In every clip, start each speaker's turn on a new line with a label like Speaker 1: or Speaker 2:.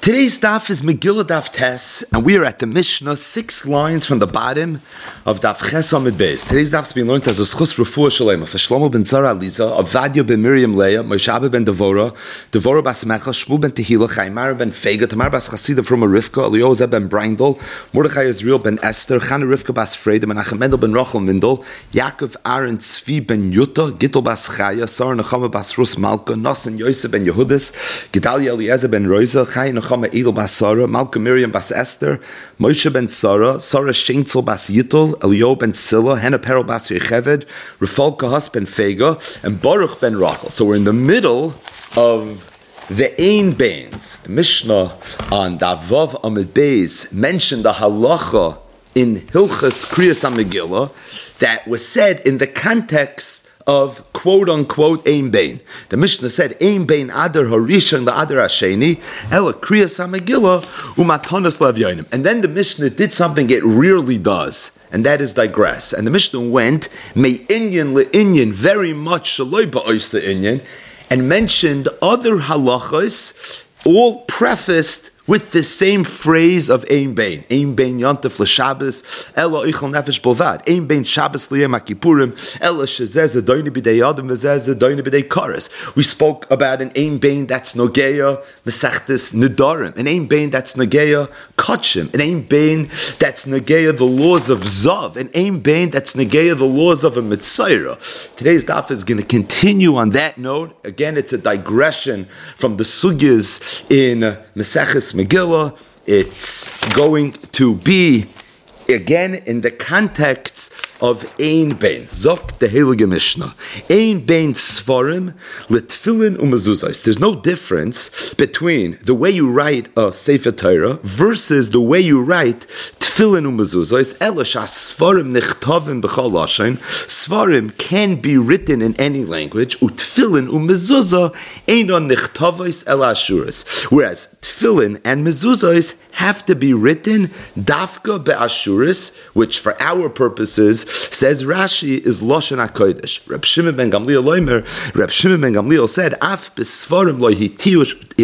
Speaker 1: Today's daf is Megillah Daf Tes, and we are at the Mishnah, 6 lines from the bottom of Daf Ches Amud Beis. Today's daf is being learned as a schus refuah shalema for Shlomo ben Zara Aliza, Avadia ben Miriam Leah, Moshe ben Devora, Devora bas Mecha, Shmuel ben Tehila, Chaimar ben Fega, Tamar bas Chasida from Rivka, Elioza ben Brindel, Mordechai Israel ben Esther, Chana Rivka bas Freda, Menachem Mendel ben Rachel Mindel, Yaakov Aaron Tzvi ben Yutta, Gittel bas Chaya, Sar Nechama bas Rus Malka, Nasan Yosef ben Yehudis, Gedalia Eliezer ben Roiza, Chai Nechama Edel bas Sarah, Malka Miriam bas Esther, Moshe ben Sarah, Sarah Sheinzel bas Yittel, Elio ben Silla, Hannah Perel bas Yecheved, Rafal Kahas ben Fega, and Baruch ben Rachel. So we're in the middle of the Ein Bains. The Mishnah on Davav Amud Beis mentioned the halacha in Hilchas Kriyas HaMegillah that was said in the context of quote-unquote Ein Bain. The Mishnah said, Ein Bain Adar Harishon the Adar Hasheni, Ela Kriyas HaMegillah Umatanas Lavyonim. And then the Mishnah did something it rarely does, and that is digress. And the Mishnah went, Mei Inyan le'inyan, very much Shaloi ba'ois le'inyan, and mentioned other halachas, all prefaced with the same phrase of Ein Bain. Ein Bain Yontif l'Shabbos, Ela Eichel Nefesh Bovad. Ein Bain Shabbos l'Yom HaKippurim, Ela Shezeh Zedoyne B'dei Adam V'zeh Zedoyne B'dei Kares. We spoke about an Ein Bain that's Nogeya Mesechtes Nedarim, an Ein Bain that's Nogeya Kachim, an Ein Bain that's Nogeya the laws of Zav, an Ein Bain that's Nogeya the laws of a Mitzayra. Today's daf is going to continue on that note. Again, it's a digression from the sugyas in Meseches Megillah. It's going to be again in the context of Ein Bain. Zok the Heilige Mishnah. Ein Bain Svarim Litfilin Umezuzos. There's no difference between the way you write a Sefer Torah versus the way you write Tfilin Umezuzos. Elasha Svarim Nichtavim B'chal Lashon. Svarim can be written in any language. Utfilin Umezuzah Einon Nichtavos Ela Ashuris. Whereas Tfilin and Mezuzos have to be written Dafka Be'ashuris, which for our purposes, says Rashi, is Lashon HaKodesh. Reb Shimon ben Gamliel Loimer, Reb Shimon ben Gamliel said, Af b'svarim lo hitiru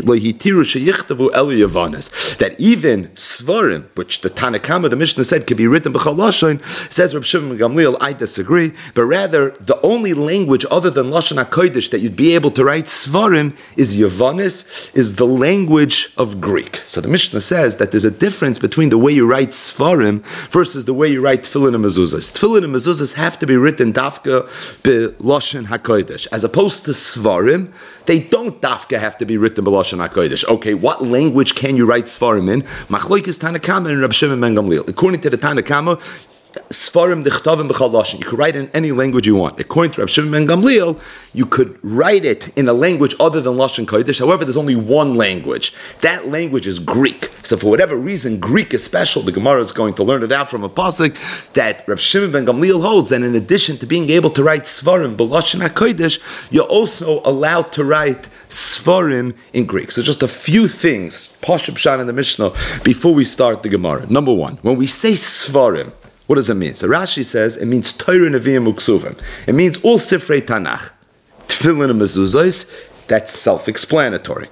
Speaker 1: sheyichtavu eli Yavanis. That even Svarim, which the Tanakama, the Mishnah said, could be written b'chal Lashon, says Reb Shimon ben Gamliel, I disagree, but rather, the only language other than Lashon HaKodesh that you'd be able to write Svarim is Yavanis, is the language of Greek. So the Mishnah says that there's a difference between the way you write Svarim versus the way you write Tfilin and Mezuzahs. Tfilin and Mezuzahs have to be written Dafka B'Lashon HaKodesh. As opposed to Svarim, they don't Dafka have to be written B'Lashon HaKodesh. Okay, what language can you write Svarim in? Machlokes Tanakama and Reb Shimon ben Gamliel. According to the Tanakama, Svarim Dichtavim B'chal Lashon. You could write in any language you want. According to Reb Shimon ben Gamliel, you could write it in a language other than Lashon Kodesh. However, there's only one language. That language is Greek. So for whatever reason, Greek is special. The Gemara is going to learn it out from a pasuk that Reb Shimon ben Gamliel holds. And in addition to being able to write Svarim B'Lashon HaKodesh, you're also allowed to write Svarim in Greek. So just a few things, Pashup Pshat in the Mishnah, before we start the Gemara. Number one, when we say Svarim, what does it mean? So Rashi says it means Torah, Nevi'im, Uksuvim. It means all Sifrei Tanakh. Tefillin and Mezuzos, that's self-explanatory.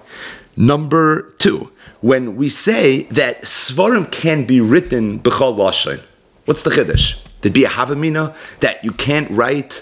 Speaker 1: Number two, when we say that Svarim can be written B'chal Lashon, what's the Chiddush? There'd be a Havamina that you can't write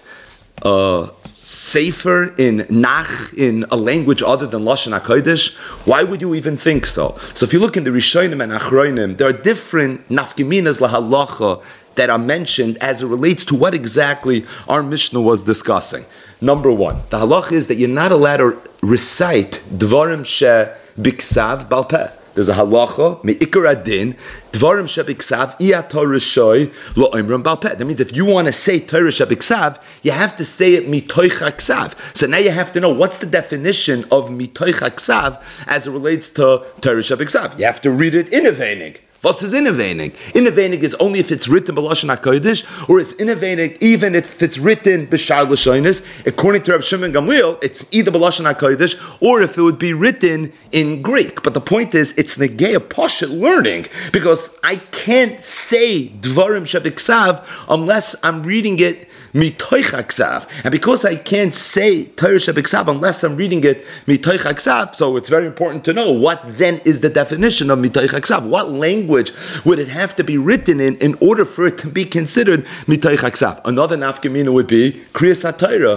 Speaker 1: Sefer in Nach in a language other than Lashon HaKodesh. Why would you even think so? So if you look in the Rishonim and Achronim, there are different nafkeminas lahalacha that are mentioned as it relates to what exactly our Mishnah was discussing. Number one, the halacha is that you're not allowed to recite Dvarim she biksav balpeh. There's a halacha, me'ikar adin, dvarim shebiksav, iya Torah shoy, lo oimram balpeh. That means if you want to say Torah shebiksav, you have to say it mitoich haksav. So now you have to know what's the definition of mitoich haksav as it relates to Torah shebiksav. You have to read it in a venig. Was is innovating? Innovating is only if it's written b'Lashon HaKodesh, or it's innovating even if it's written b'Shar Lashonis. According to Reb Shimon Gamliel, it's either b'Lashon HaKodesh or if it would be written in Greek. But the point is, it's Negeya Poshet learning, because I can't say Dvarim Shebiksav unless I'm reading it mitoich haksav. And because I can't say Torah shebiksav unless I'm reading it mitoich haksav, so it's very important to know what then is the definition of mitoich haksav. What language would it have to be written in order for it to be considered mitoich haksav? Another nafkamina would be kriyas HaTorah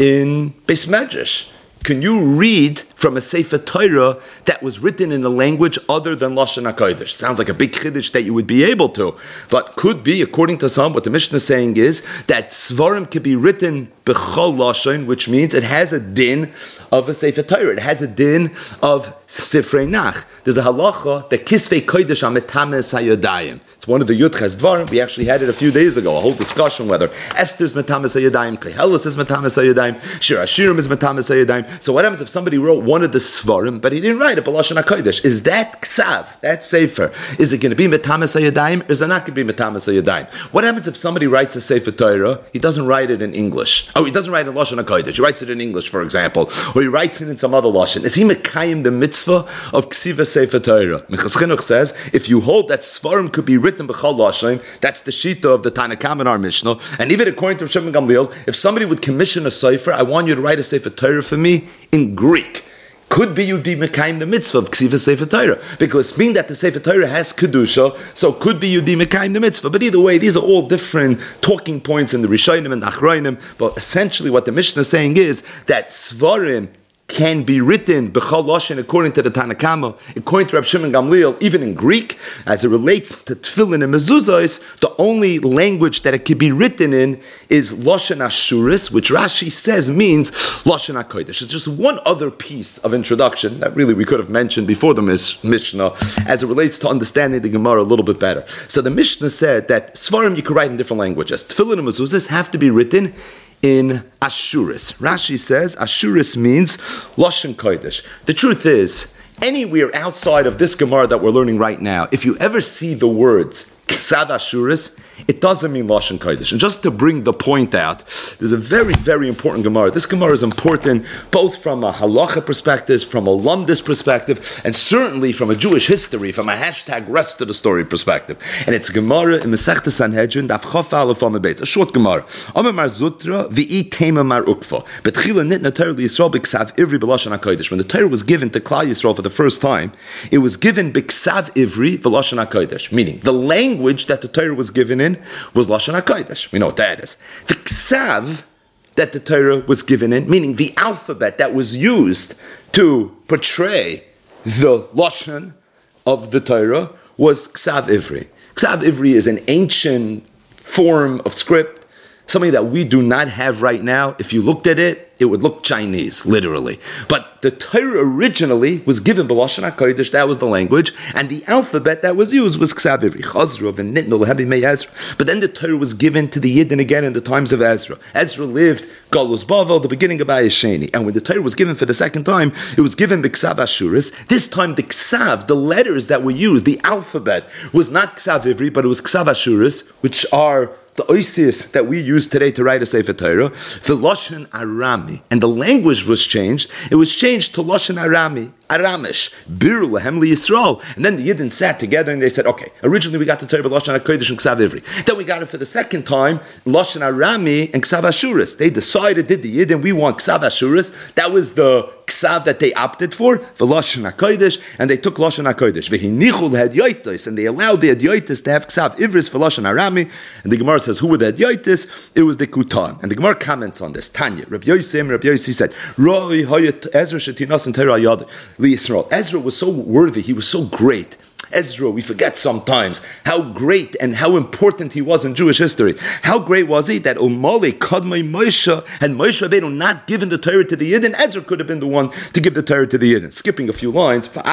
Speaker 1: in Beis Medrash. Can you read from a Sefer Torah that was written in a language other than Lashon HaKodesh? Sounds like a big chiddush that you would be able to. But could be, according to some, what the Mishnah is saying is that Svarim could be written B'chol Lashon, which means it has a din of a Sefer Torah. It has a din of Sifrei Nach. There's a halacha that Kisvei Kodesh HaMetames HaYodayim. It's one of the Yudches Dvarim. We actually had it a few days ago, a whole discussion whether Esther's Metames HaYodayim, Koheles is Metames HaYodayim, Shir Hashirim is Metames HaYodayim. So what happens if somebody wrote one of the Svarim, but he didn't write it B'Lashon HaKodesh? Is that Ksav, that Sefer, is it going to be Metames HaYodayim, or is it not going to be Metames HaYodayim? What happens if somebody writes a Sefer Torah, he doesn't write it in English? Oh, he doesn't write it in Lashon HaKodesh, he writes it in English, for example, or he writes it in some other Lashon. Is he Mekayim the mitzvah of Ksiva Sefer Torah? Minchas Chinuch says, if you hold that Svarim could be written B'chol Lashon, that's the Shita of the Tanna Kamma in our Mishnah, and even according to Shimon Gamliel, if somebody would commission a Sefer, I want you to write a Sefer Torah for me in Greek. Could be you be Mekayim the mitzvah of Ksiva Sefer Torah, because being that the Sefer Torah has Kedusha, so could be you be Mekayim the mitzvah. But either way, these are all different talking points in the Rishonim and the Achronim. But essentially what the Mishnah is saying is that Svarim can be written B'chol Lashon according to the Tanna Kamma, according to Reb Shimon Gamliel, even in Greek, as it relates to Tefillin and Mezuzos. The only language that it can be written in is Lashon Ashuris, which Rashi says means Lashon HaKodesh. It's just one other piece of introduction that really we could have mentioned before the Mishnah, as it relates to understanding the Gemara a little bit better. So the Mishnah said that Svarim you could write in different languages. Tefillin and Mezuzos have to be written in Ashuris. Rashi says Ashuris means Lashon Kodesh. The truth is, anywhere outside of this Gemara that we're learning right now, if you ever see the words Ksav Ashuris, it doesn't mean Lashon Kodesh. And just to bring the point out, there's a very, very important Gemara. This Gemara is important both from a halacha perspective, from a lumdis perspective, and certainly from a Jewish history, from a hashtag rest of the story perspective. And it's Gemara in Masechta Sanhedrin, Daf Chof Aleph Amud Beis, a short Gemara. Amar Mar Zutra, V'i Tema Mar Ukva. Betchila Nitna Torah Yisrael B'Ksav Ivri B'Lashon HaKodesh. When the Torah was given to Klal Yisrael for the first time, it was given B'Ksav Ivri B'Lashon HaKodesh, meaning the language that the Torah was given in was Lashon HaKodesh. We know what that is. The Ksav that the Torah was given in, meaning the alphabet that was used to portray the Lashon of the Torah, was Ksav Ivri. Ksav Ivri is an ancient form of script, something that we do not have right now. If you looked at it, it would look Chinese, literally. But the Torah originally was given B'Lashon HaKodesh, that was the language, and the alphabet that was used was Ksav Ivri, Chazra, V'nitnu L'Hebi Mei Ezra. But then the Torah was given to the Yidden again in the times of Ezra. Ezra lived Galus Bavel, the beginning of Bayis Sheni. And when the Torah was given for the second time, it was given B'Ksav Ashuris. This time the Ksav, the letters that were used, the alphabet, was not Ksav Ivri, but it was Ksav Ashuris, which are the oisius that we use today to write a Sefer Torah, the Lashon Arami. And the language was changed. It was changed to Lashon Arami, Aramish, Bir Lahem Yisrael. And then the Yidden sat together and they said, okay, originally we got the Torah Lashon HaKodesh and Ksav Ivri. Then we got it for the second time, Lashon Arami and Ksav Ashuris. They decided, did the Yidden, we want Ksav Ashuris. That was the Ksav that they opted for Lashon HaKodesh, and they took Lashon HaKodesh. V'hinichul Hedyoitos, and they allowed the Hedyoitos to have Ksav Ivris for Lashon Arami. And the Gemara says, who were the Hedyoitos? It was the Kutan. And the Gemara comments on this. Tanya, Rabbi Yossi said, Roi Hayat Ezra Shetinas and Torah Yad Yisrael. Ezra was so worthy, he was so great. Ezra, we forget sometimes how great and how important he was in Jewish history. How great was he that Umali, Kadmai, Moshe, and Moshe Rabbeinu not given the Torah to the Yidden? Ezra could have been the one to give the Torah to the Yidden. Skipping a few lines, but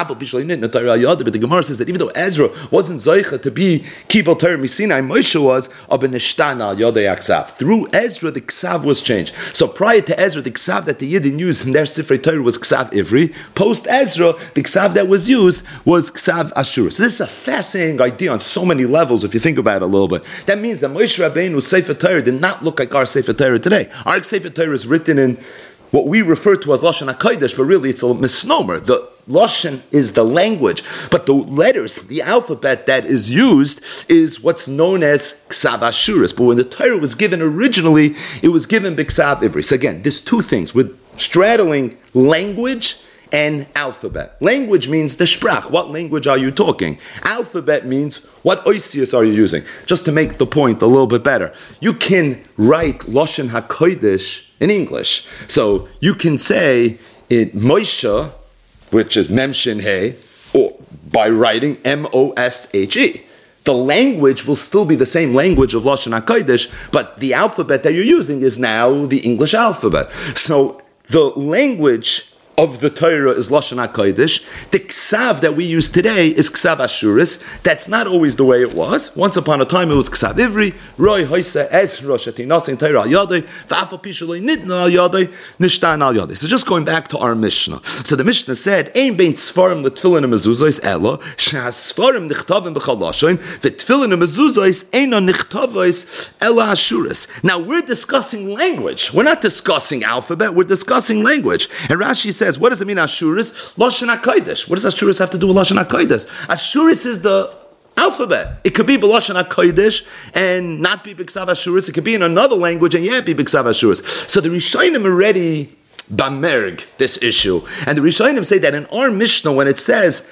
Speaker 1: the Gemara says that even though Ezra wasn't Zaycha to be Kibal Torah Misinai, Moshe was Abanishtana Yodei Aksav. Through Ezra, the Ksav was changed. So prior to Ezra, the Ksav that the Yidden used in their Sifrei Torah was Ksav Ivri. Post Ezra, the Ksav that was used was Ksav Ashur. So this is a fascinating idea on so many levels if you think about it a little bit. That means that Moshe Rabbeinu's Sefer Torah did not look like our Sefer Torah today. Our Sefer Torah is written in what we refer to as Lashon HaKodesh, but really it's a misnomer. The Lashon is the language, but the letters, the alphabet that is used is what's known as Ksav Ashuris. But when the Torah was given originally, it was given B'Ksav Ivri. So again, there's two things. We're straddling language and alphabet. Language means the sprach. What language are you talking? Alphabet means what oisius are you using? Just to make the point a little bit better, you can write Lashon HaKodesh in English. So you can say it Moshe, which is Mem Shin He, or by writing Moshe. The language will still be the same language of Lashon HaKodesh, but the alphabet that you're using is now the English alphabet. So the language of the Torah is Lashon HaKodesh. The Ksav that we use today is Ksav Ashuris. That's not always the way it was. Once upon a time it was Ksav Ivri, Roy Hoyse Ezra Shetinasin Torah Al Yadai, V'afal Pishaloi Nidna Al Yadai, Nishtan Al Yadai. So just going back to our Mishnah. So the Mishnah said, Ein bein Sfarim l'tfilin ha-mezuzos elo, she'ha-Sfarim nichtavim b'chal lashon, v'tfilin ha-mezuzos eino nichtavos ela Ashuris. Now we're discussing language. We're not discussing alphabet, we're discussing language. And Rashi says, what does it mean, Ashuris? Lashon HaKodesh. What does Ashuris have to do with Lashon HaKodesh? Ashuris is the alphabet. It could be B'Lashon HaKodesh and not be B'Ksav Ashuris. It could be in another language and yet be B'Ksav Ashuris. So the Rishonim already bamerg this issue. And the Rishonim say that in our Mishnah, when it says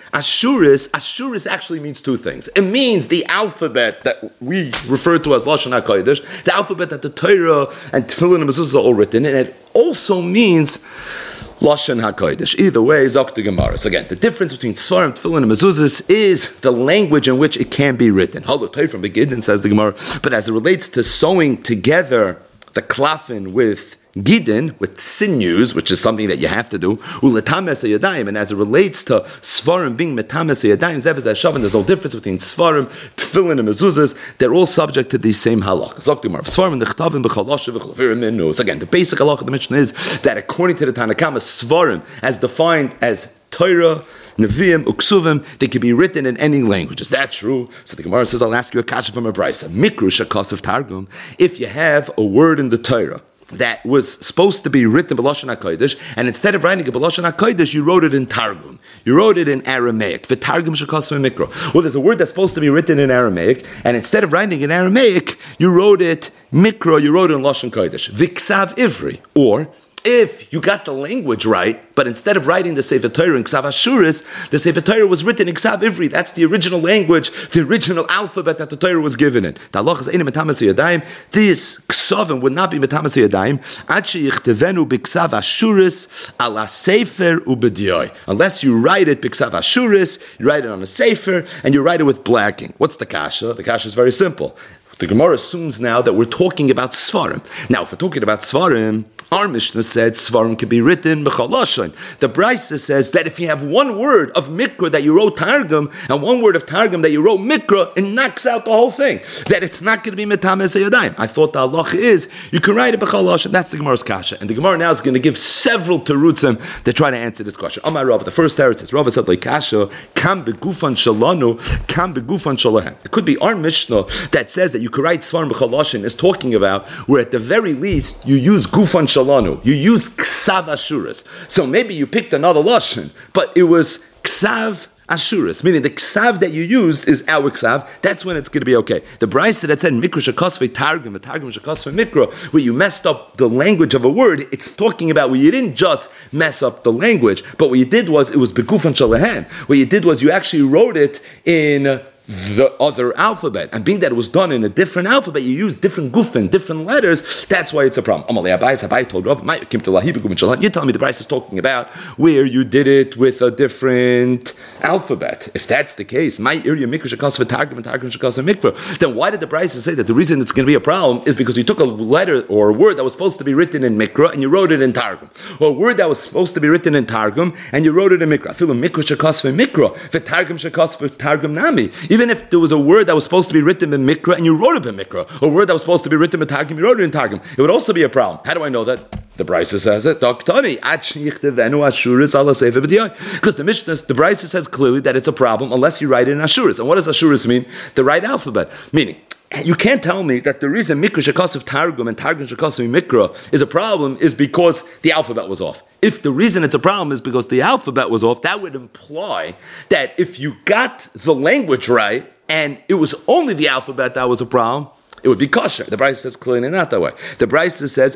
Speaker 1: Ashuris actually means two things. It means the alphabet that we refer to as Lashon HaKodesh, the alphabet that the Torah and Tefillin and Mezuzah are all written in. And it also means Lashon HaKodesh. Either way, Zok the Gemara. So again, the difference between Svarim, Tefillin, and Mezuzahs is the language in which it can be written. Halotay from Begidin, says the Gemara. But as it relates to sewing together the klafin with Gidin, with sinews, which is something that you have to do, uletames yadayim, and as it relates to Svarim being metames yadayim, zeves hashavin, there's no difference between Svarim, Tefillin, and Mezuzahs. They're all subject to the same halach. Svarim nechtavim b'chalasha v'chalavirim. So again, the basic halach of the Mishnah is that according to the Tanakama, Svarim, as defined as Torah, Nevi'im, Uksuvim, they can be written in any language. Is that true? So the Gemara says, I'll ask you a kasha from a brisa. Mikru shakasav targum. If you have a word in the Torah that was supposed to be written b'Lashon HaKodesh, and instead of writing it b'Lashon HaKodesh, you wrote it in Targum. You wrote it in Aramaic. V'Targum shekasu mikro. Well, there's a word that's supposed to be written in Aramaic, and instead of writing it in Aramaic, you wrote it mikro, you wrote it in Lashon Kodesh. V'Ksav Ivri. Or, if you got the language right, but instead of writing the Sefer Torah in Ksav Ashuris, the Sefer Torah was written in Ksav Ivri. That's the original language, the original alphabet that the Torah was given in. The halach is ein metamas yadayim. These ksavim would not be metamas yadayim ad sheyichtevenu b'Ksav Ashuris ala Sefer ubediyoi. Unless you write it b'Ksav Ashuris, you write it on a Sefer, and you write it with blacking. What's the kasha? The kasha is very simple. The Gemara assumes now that we're talking about Svarim. Now, if we're talking about Svarim, our Mishnah said Svarim can be written b'chal lashon. The Brisa says that if you have one word of Mikra that you wrote Targum, and one word of Targum that you wrote Mikra, it knocks out the whole thing. That it's not going to be metames yadayim. I thought the halacha is, you can write it b'chal lashon. That's the Gemara's kasha. And the Gemara now is going to give several terutzim to try to answer this question. Amar Rav, the first teretz is, Rav said like kasha, kam begufan shalanu, kam begufan shalahem. It could be our Mishnah that says that you could write Svarim b'chal lashon is talking about where at the very least you use gufan shalanu, you use Ksav Ashuris. So maybe you picked another lashon, but it was Ksav Ashuris, meaning the Ksav that you used is our Ksav. That's when it's going to be okay. The Brisa that said Mikra shekosvei Targum, a Targum shekosvei Mikra, where you messed up the language of a word, it's talking about where you didn't just mess up the language, but what you did was, it was begufan shalahem. What you did was you actually wrote it in the other alphabet, and being that it was done in a different alphabet, you use different gufin, different letters. That's why it's a problem. Abai told Rav, you tell me the Brisa is talking about where you did it with a different alphabet. If that's the case, then why did the Brisa say that the reason it's going to be a problem is because you took a letter or a word that was supposed to be written in Mikra and you wrote it in Targum, or a word that was supposed to be written in Targum and you wrote it in Mikra. Even if there was a word that was supposed to be written in Mikra and you wrote it in Mikra, or a word that was supposed to be written in Targum, you wrote it in Targum, it would also be a problem. How do I know that? The Brisa says it. Because the Mishnah, the Brisa says clearly that it's a problem unless you write it in Ashuris. And what does Ashuris mean? The right alphabet. Meaning, you can't tell me that the reason Mikra Shekosov Targum and Targum Shekosov Mikra is a problem is because the alphabet was off. If the reason it's a problem is because the alphabet was off, that would imply that if you got the language right and it was only the alphabet that was a problem, it would be kosher. The Brisa says clearly not that way. The Brisa says,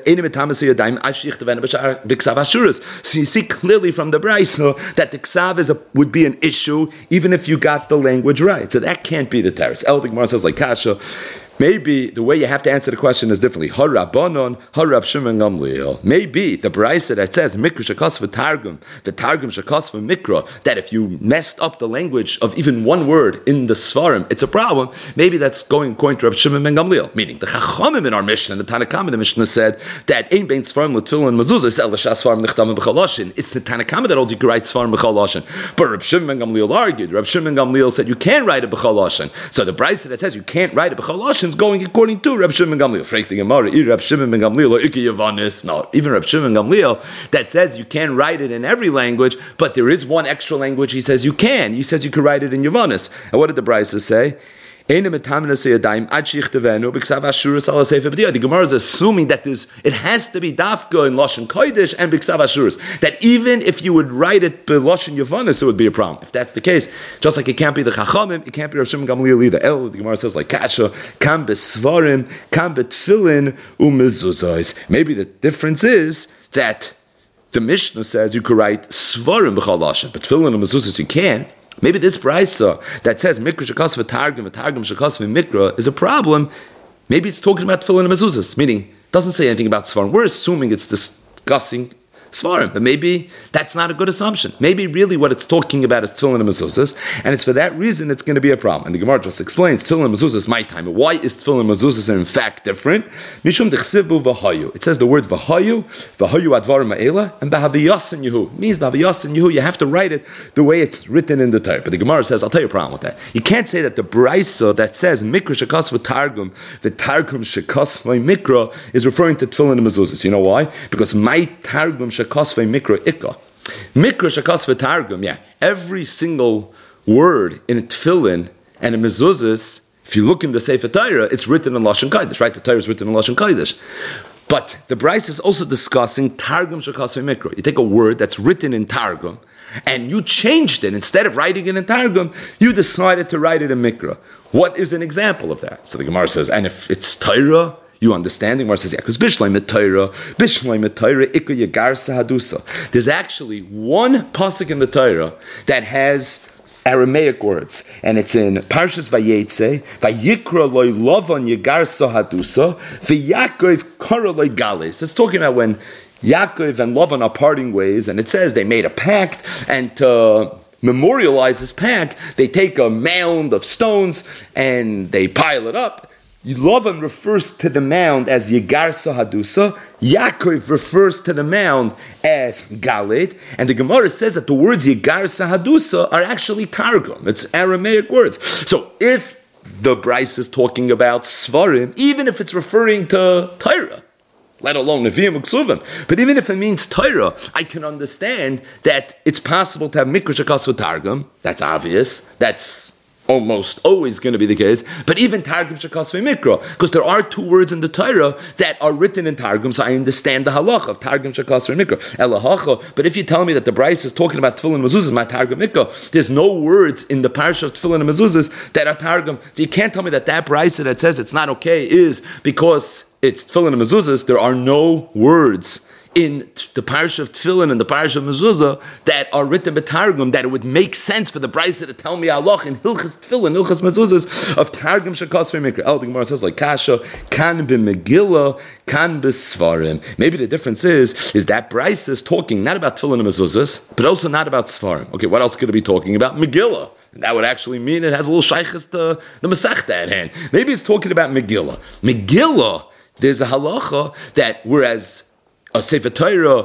Speaker 1: so you see clearly from the Brisa that the ksav would be an issue even if you got the language right. So that can't be the teretz. El Gemara says like kasha. Maybe the way you have to answer the question is differently. Harabbanon, Harab Shimon Gamliel. Maybe the Brisa that says Mikra Shekos v'Targum, the Targum Shekos v'Mikra, that if you messed up the language of even one word in the Svarim, it's a problem. Maybe that's going according to Rab Shimon ben Gamliel. Meaning the Chachamim in our Mishnah, the Tanakama in the Mishnah said that Ein Bein Svarim l'Tfilin Mezuzah El L'Shas Svarim Nichtamim b'Chaloshin. It's the Tanakama that holds you can write Svarim b'Chaloshin. But Rab Shimon ben Gamliel argued. Rab Shimon ben Gamliel said you can't write it b'Chaloshin. So the Brisa that says you can't write it b'Chaloshin is going according to Rab Shimon ben Gamliel. Rab Shimon ben Gamliel, no, even Rab Shimon ben Gamliel that says you can't write it in every language, but there is one extra language he says you can. He says you can write it in Yavanis. And what did the Brisa say? The Gemara is assuming that it has to be dafka in Lashon Kodesh and B'Ksav Ashuras. That even if you would write it by Lashon Yavanis, it would be a problem. If that's the case, just like it can't be the Chachamim, it can't be Rav Shimon Gamliel either. The Gemara says like Kasha, Kam B'Svarim, Kam B'Tfilin, U'Mezuzos. Maybe the difference is that the Mishnah says you could write Svarim B'Chal Lashon, but Tfilin and Mezuzos you can't. Maybe this brisa that says Mikra Shekos v'Targum Shekos v'Mikra is a problem. Maybe it's talking about Tefillin and Mezuzas, meaning doesn't say anything about Svarim. We're assuming it's discussing Svarim, but maybe that's not a good assumption. Maybe really what it's talking about is Tefillin and Mezuzas, and it's for that reason it's going to be a problem. And the Gemara just explains Tefillin and Mezuzas my time. Why is Tefillin and Mezuzas in fact different? Mishum dechsivu v'hayu. It says the word v'hayu advar ma'ela, and b'haviyasin yehu. It means b'haviyasin yehu. You have to write it the way it's written in the Torah. But the Gemara says, I'll tell you a problem with that. You can't say that the brisa that says Mikra Shekos v'Targum, the Targum Shekos v'Mikra is referring to Tefillin and Mezuzas. You know why? Because my Targum Shekos v'Mikra ikka. Mikra Shekos v'Targum, yeah. Every single word in Tefillin and in Mezuzas, if you look in the Sefer Torah, it's written in Lashon Kodesh, right? The Torah is written in Lashon Kodesh. But the Brisa is also discussing Targum Shekos v'Mikra. You take a word that's written in Targum, and you changed it. Instead of writing it in Targum, you decided to write it in Mikra. What is an example of that? So the Gemara says, and if it's Torah, you understand? The Gemara says, yeah, because Bishleim Torah, Ikka Yegarsa Hadusa. There's actually one pasuk in the Torah that has Aramaic words, and it's in Parshas Vayetze, Vayikra loy Lavan Yegarsa Hadusa, V'Yakov Kara loy Gales. It's talking about when Yaakov and Lavan are parting ways, and it says they made a pact, and to memorialize this pact, they take a mound of stones and they pile it up. Lavan refers to the mound as Yegarsa Hadusa. Yaakov refers to the mound as Galet. And the Gemara says that the words Yegarsa Hadusa are actually Targum. It's Aramaic words. So if the Bryce is talking about Svarim, even if it's referring to Torah, let alone Nevi'im Uksuvim, but even if it means Torah, I can understand that it's possible to have Mikra Shekos v'Targum. That's obvious. That's almost always going to be the case, but even Targum Shekos v'Mikra, because there are two words in the Torah that are written in Targum, so I understand the halacha of Targum Shekos v'Mikra. Elahacha, but if you tell me that the Bryce is talking about Tefillin and Mezuzas, my Targum Mikra, there's no words in the parsha of Tefillin and Mezuzas that are Targum, so you can't tell me that Bryce that says it's not okay is because it's Tefillin and Mezuzas. There are no words in the parsha of Tefillin and the parsha of Mezuzah that are written by Targum, that it would make sense for the Brisa to tell me Allah in Hilchas Tefillin, Hilchas Mezuzahs of Targum Shekos v'Mikra. The Gemara says like Kasha, Kan b'Megillah, Kan b'Sfarim. Maybe the difference is that Brisa is talking not about Tefillin and Mezuzahs, but also not about Sfarim. Okay, what else could it be talking about? Megillah. That would actually mean it has a little shaykhis to the Masechta at hand. Maybe it's talking about Megillah. Megillah, there's a halacha that whereas a Sefer Torah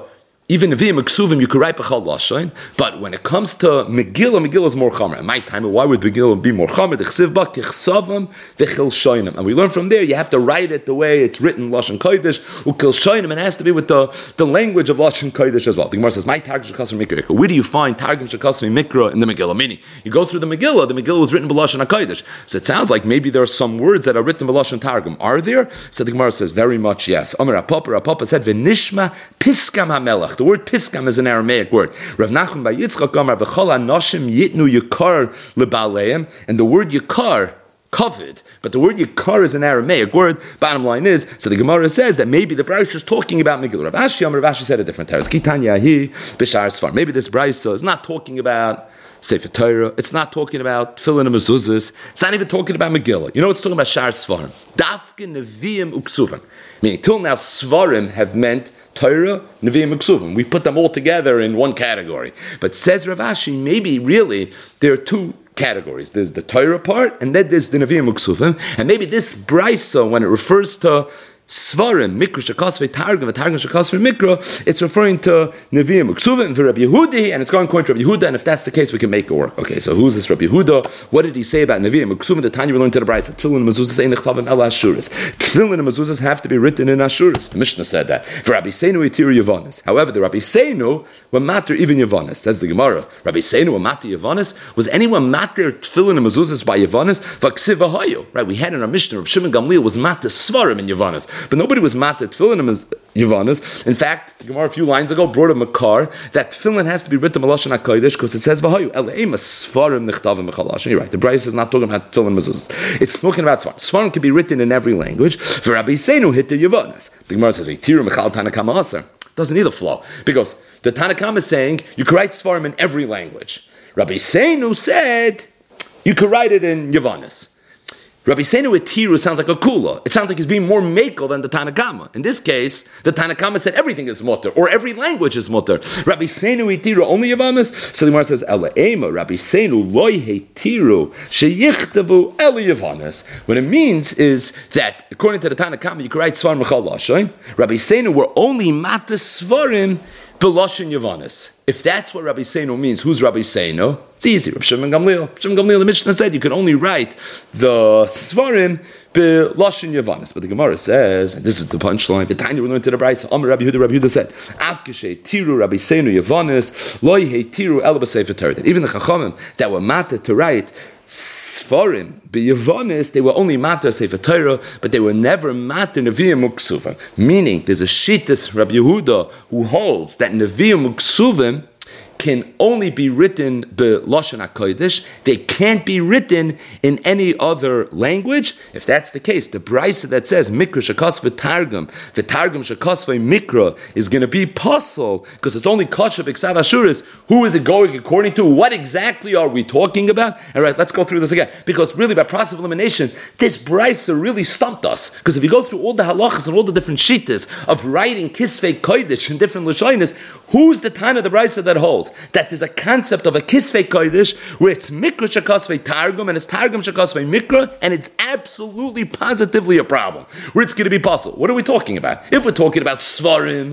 Speaker 1: even Nevi'im Uksuvim, you could write B'chal Lashon, but when it comes to Megillah is more Chomer. In my time, why would Megillah be more Chomer? D'chsiv ba kichsavam v'chil shoinim. And we learn from there, you have to write it the way it's written, Lashon Kodesh, u'kil shoinim, and it has to be with the language of Lashon Kodesh as well. The Gemara says, my Targum Shekasv Mikra. Where do you find Targum Shekasv Mikra in the Megillah? Meaning, you go through the Megillah was written B'Lashon HaKodesh. So it sounds like maybe there are some words that are written B'Lashon Targum. Are there? So the Gemara says, very much yes. Amar Rapapa said, v'nishma piskam hamelach. The word piskam is an Aramaic word. Rav Nachman bar Yitzchak Amar v'chol hanoshim yitnu yikar lebaleim, and the word yikar, covered, but the word yikar is an Aramaic word. Bottom line is, so the Gemara says that maybe the Brisa is talking about Megillah. Rav Ashi said a different teretz. Kitanya hi b'shar sfar. Maybe this Brisa is not talking about Sefer Torah. It's not talking about Tefillin and Mezuzahs. It's not even talking about Megillah. You know, it's talking about Shar Svarim. Dafke Nevi'im Uksuvim. Meaning, till now, Svarim have meant Torah, Nevi'im Uksuvim. We put them all together in one category. But says Rav Ashi, maybe really there are two categories. There's the Torah part, and then there's the Nevi'im Uksuvim. And maybe this Brisa, when it refers to Svarim, Mikra Shekasvei Targum, Targum Shekasvei Mikra, it's referring to Nevi'im Uksuvim and Rabbi Yehudi, and it's going according to Rabbi Yehuda, and if that's the case, we can make it work. Okay, so who's this Rabbi Yehuda? What did he say about Nevi'im Uksuvim? The Tanya we learned to the Brisa. Tefillin and Mezuzahs ein nechtav ela Ashuris. Tefillin and Mezuzahs have to be written in Ashuris. The Mishnah said that. For Rabbi Seinu itir Yavanis. However, the Rabbi Seinu were matter even Yavanis. Says the Gemara. Rabbi Seinu were matter Yavanis. Was anyone matter Tefillin and Mezuzahs by Yavanis? Vaksiv ahayu. Right, we had in our Mishnah, Rabbi Shimon Gamliel was matter Svarim in Yavanis. But nobody was matter Tefillin and Yavanis. In fact, the Gemara a few lines ago brought a makar that Tefillin has to be written B'Lashon HaKodesh because it says V'hayu Ele'ema Svarim Nechtavim B'Chalash. You're right. The Brisa is not talking about Tefillin Mezuzahs. It's talking about Svarim. Svarim can be written in every language. For Rabbi Seinu hit the Yavanis. The Gemara says Eitiru Mechal Tanakama Aser. Doesn't either flow because the Tanakama is saying you can write Svarim in every language. Rabbi Seinu said you could write it in Yavanis. Rabbi Seinu Etiru sounds like a kula. It sounds like he's being more makel than the Tanakama. In this case, the Tanakama said everything is mutter, or every language is mutter. Rabbi Seinu Etiru only Yavamis. So the Gemara says, Ela Rabbi Seinu loy hetiru sheyichtavu eli Yavanis. What it means is that, according to the Tanakama, you can write Svarim Mechal Lashon. Rabbi Seinu were only matas Svarim B'Lashon Yavanis. If that's what Rabbi Seinu means, who's Rabbi Seinu? It's easy. Rabbi Shimon Gamliel. Rabbi Shimon Gamliel, the Mishnah said you can only write the Svarim B'Lashon Yavanis. But the Gemara says, and this is the punchline, the Tanya we learned to the Brisa, Amar Rabbi Yehuda said, Avkeshe tiru Rabbi Seinu Yavanis, loy he tiru el b'Sefer Torah. That even the Chachamim that were matter to write Svarim b'Yavanis, they were only matter Sefer Torah, but they were never matter Nevi'im Uksuvim. Meaning, there's a shittas Rabbi Yehuda who holds that Nevi'im Uksuvim can only be written b'Lashon HaKodesh. They can't be written in any other language. If that's the case, the Brisa that says Mikra Shekas v'Targum, the Targum Shekas v'Mikra is going to be possible because it's only Kasha b'Ksav Ashuris. Who is it going according to? What exactly are we talking about? All right, let's go through this again. Because really, by process of elimination, this Brisa really stumped us. Because if you go through all the halachas and all the different shittas of writing Kisvei Kodesh in different lashonis, who's the Tana of the Brisa that holds that there's a concept of a Kisvei Kodesh where it's Mikra Shekasvei Targum and it's Targum Shekasvei Mikra, and it's absolutely positively a problem where it's going to be possible. What are we talking about? If we're talking about Svarim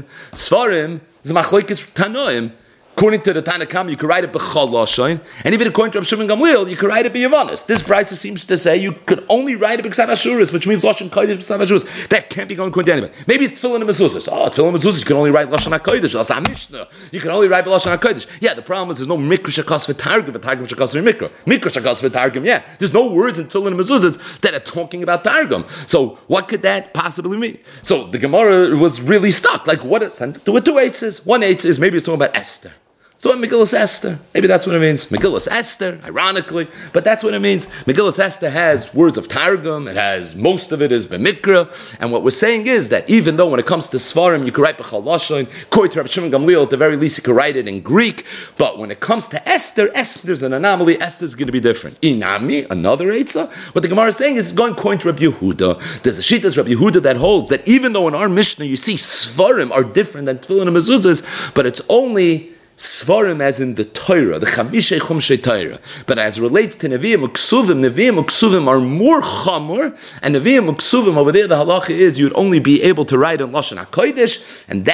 Speaker 1: is Machlokes Tanoim. According to the Tanakam, you can write it b'chol lashon, and even according to Rav Shimon Gamliel, you can write it b'Yavanis. This Brisa seems to say you could only write it b'Ksav Ashuris, which means lashon kodesh b'Ksav Ashuris. That can't be going according to anybody. Maybe it's Tefillin and Mezuzahs. Tefillin and Mezuzahs, you can only write lashon hakodesh. That's a Mishnah. You can only write lashon hakodesh. Yeah, the problem is there's no mikra shekas v'targum, v'targum shekas v'mikra. Mikra shekas v'targum. Yeah, there's no words in Tefillin and Mezuzahs that are talking about targum. So what could that possibly mean? So the Gemara was really stuck. Like what is? And there were two eights. One eight is maybe it's talking about Esther. So Megillas Esther, maybe that's what it means. Megillas Esther, ironically, but that's what it means. Megillas Esther has words of Targum, it has, most of it is B'Mikra, and what we're saying is that even though when it comes to Svarim, you can write B'chal Lashon, Koi to Rabbi Shimon Gamliel, at the very least you can write it in Greek, but when it comes to Esther, Esther's an anomaly, Esther's going to be different. Inami, another Eitzah, what the Gemara is saying is it's going according to Rabbi Yehuda. There's a Shittas Rabbi Yehuda that holds that even though in our Mishnah you see Svarim are different than Tefillin and Mezuzahs, but it's only Svarim as in the Torah, the Chamishei Chumshei Torah. But as it relates to Nevi'im Uksuvim are more Chamor, and Nevi'im Uksuvim over there, the halacha is you'd only be able to write in Lashon HaKodesh, and that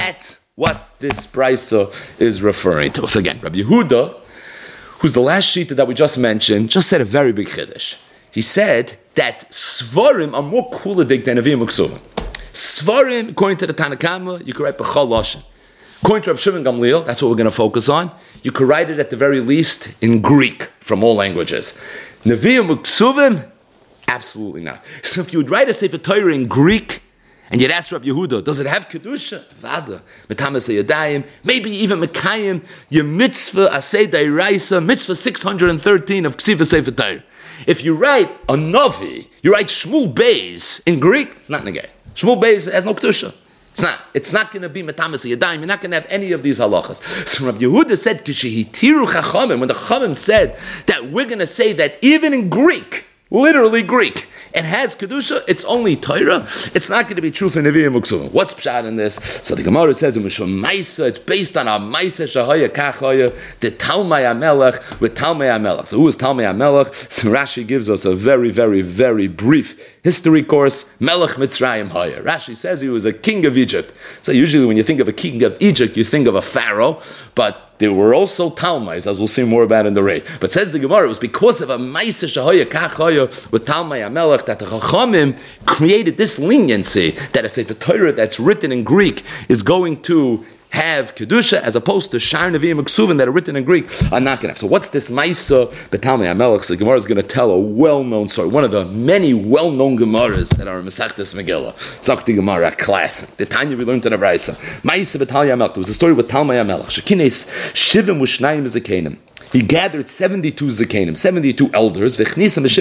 Speaker 1: what this brisa is referring to. So again, Rabbi Yehuda, who's the last shita that we just mentioned, just said a very big chiddush. He said that Svarim are more kuladik than Nevi'im Uksuvim. Svarim, according to the Tanakama, you can write B'chal Lashon. According to Rav Shimon Gamliel, that's what we're going to focus on, you could write it at the very least in Greek from all languages. Nevi'im Uksuvim, absolutely not. So if you would write a Sefer Torah in Greek, and you'd ask Rabbi Yehuda, does it have Kedusha? Vada. Metamas Yadayim, maybe even Mekayim, your mitzvah, Aseh Dairaisa, mitzvah 613 of Ksiva Sefer Torah. If you write a Navi, you write Shmuel Beis in Greek, it's not Negay. Shmuel Beis has no Kedusha. It's not going to be Metamas Yadayim. You're not going to have any of these halachas. So Rabbi Yehuda said, Kishihitiru Chachamim, when the Chachamim said that we're going to say that even in Greek, literally Greek, and has Kedusha, it's only Torah. It's not going to be true for Nevi'im Uksuvim. What's pshat in this? So the Gemara says, it's based on a Maisa Shahaya Kachaya, the Talmai HaMelech with Talmai HaMelech. So who is Talmai HaMelech? So Rashi gives us a very, very, very brief history course. Melech Mitzrayim Haya. Rashi says he was a king of Egypt. So usually when you think of a king of Egypt, you think of a pharaoh, but there were also Talmais, as we'll see more about in the raid. But says the Gemara, it was because of a Maisa Shahaya Kachaya with Talmai HaMelech that the Chachamim created this leniency that a Sefer Torah that's written in Greek is going to have Kedusha, as opposed to Shar Nevi'im Uksuvim that are written in Greek are not going to have. So what's this Maisa B'Talmai HaMelech? So the Gemara is going to tell a well-known story, one of the many well-known Gemaras that are in Masechtas Megillah. Zakti Gemara, a classic. The Tanya we learned in the Brisa. Maisa B'Talmai HaMelech. There was a story with Talmai HaMelech. Shekines Shivim Ushnayim Zekenim. He gathered 72 Zekenim, 72 elders, and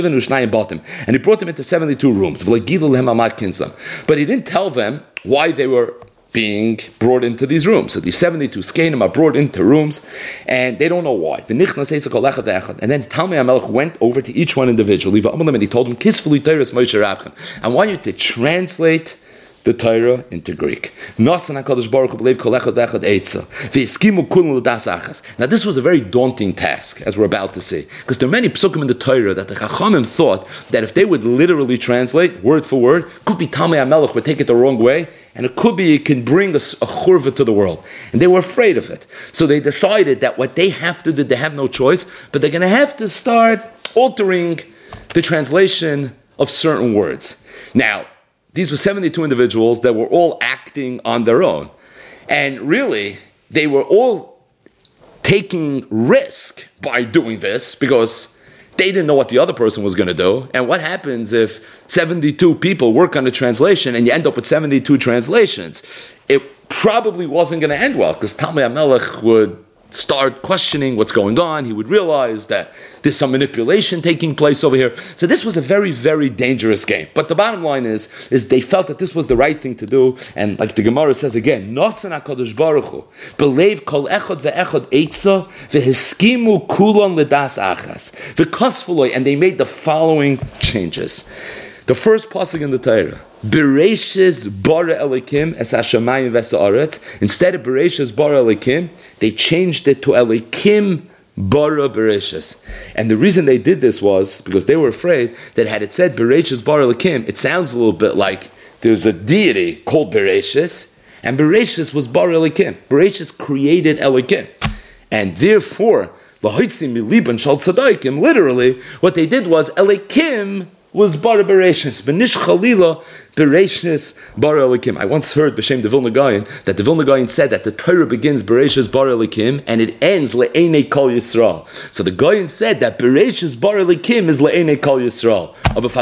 Speaker 1: he brought them into 72 rooms. But he didn't tell them why they were being brought into these rooms. So these 72 Zekenim are brought into rooms, and they don't know why. And then Talmai HaMelech went over to each one individually, and he told them, I want you to translate the Torah into Greek. Now this was a very daunting task, as we're about to see, because there are many psukim in the Torah that the Chachamim thought that if they would literally translate word for word, could be Talmai HaMelech would take it the wrong way, and it can bring a churva to the world. And they were afraid of it. So they decided that what they have to do, they have no choice, but they're going to have to start altering the translation of certain words. Now, these were 72 individuals that were all acting on their own. And really, they were all taking risk by doing this because they didn't know what the other person was going to do. And what happens if 72 people work on a translation and you end up with 72 translations? It probably wasn't going to end well, because Talmai HaMelech would start questioning what's going on. He would realize that there's some manipulation taking place over here. So this was a very, very dangerous game. But the bottom line is they felt that this was the right thing to do. And like the Gemara says again, Nosan HaKadosh Baruch Hu, believe kol echad ve'echad eitza, ve'hiskimu kulon ledas achas, ve'kosfuloi, and they made the following changes. The first pasuk in the Torah, Bereishis bara Elikim es hashamayim v'sa'aretz. Instead of Bereishis bara Elikim, they changed it to Elikim bara Bereishis. And the reason they did this was because they were afraid that had it said Bereishis bara Elikim, it sounds a little bit like there's a deity called Bereishis, and Bereishis was bara Elikim. Bereishis created Elikim. And therefore, L'hoitzim miliban shal tzadaikim, literally, what they did was Elikim was bara Bereishis, benish chalila Bereishis bara Elikim. I once heard b'shem the Vilna Gaon that the Vilna Gaon said that the Torah begins Bereishis bara Elikim and it ends le'enei kol Yisrael. So the Gaon said that Bereishis bara Elikim is le'enei kol Yisrael. But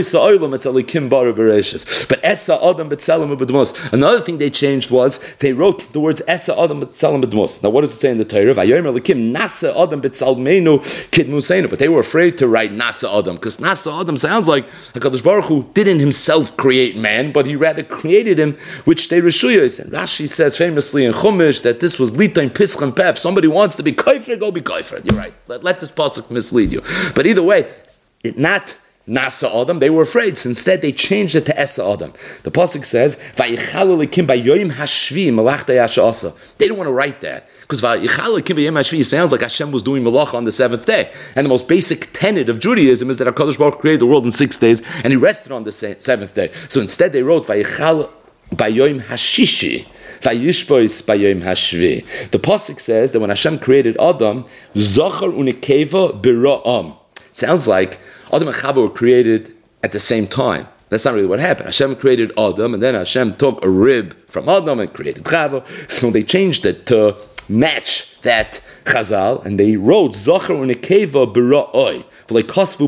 Speaker 1: Esa Adam B'Tselem B'Dmos. Another thing they changed was they wrote the words Esa Adam B'Tselem B'Dmos. Now what does it say in the Torah? Vayomer Elikim Nasa Adam B'Tsalmeinu Kidmuseinu. But they were afraid to write Nasa Adam, because Nasa Adam sounds like HaKadosh Baruch Hu didn't himself create man, but he rather created him, which they reshuyos. And Rashi says famously in Chumash that this was Litaim Pitzchem Pef. Somebody wants to be kaifer, go be kaifer. You're right. Let this pasuk mislead you. But either way, not Nasa Adam, they were afraid. So instead, they changed it to Esa Adam. The pasuk says, "Vayichal Elikim bayoyim hashvi malachta yashasa." They don't want to write that, because Vayichal Elikim bayom hashvi sounds like Hashem was doing malacha on the seventh day. And the most basic tenet of Judaism is that HaKadosh Baruch Hu created the world in 6 days, and He rested on the seventh day. So instead, they wrote Vayichal bayoyim hashishi. Vayishbois bayom hashvi. The pasuk says that when Hashem created Adam, Zachar unikeva bira'am. Sounds like Adam and Chava were created at the same time. That's not really what happened. Hashem created Adam, and then Hashem took a rib from Adam and created Chava. So they changed it to match that Chazal, and they wrote Zachar unikeva bira'oi. They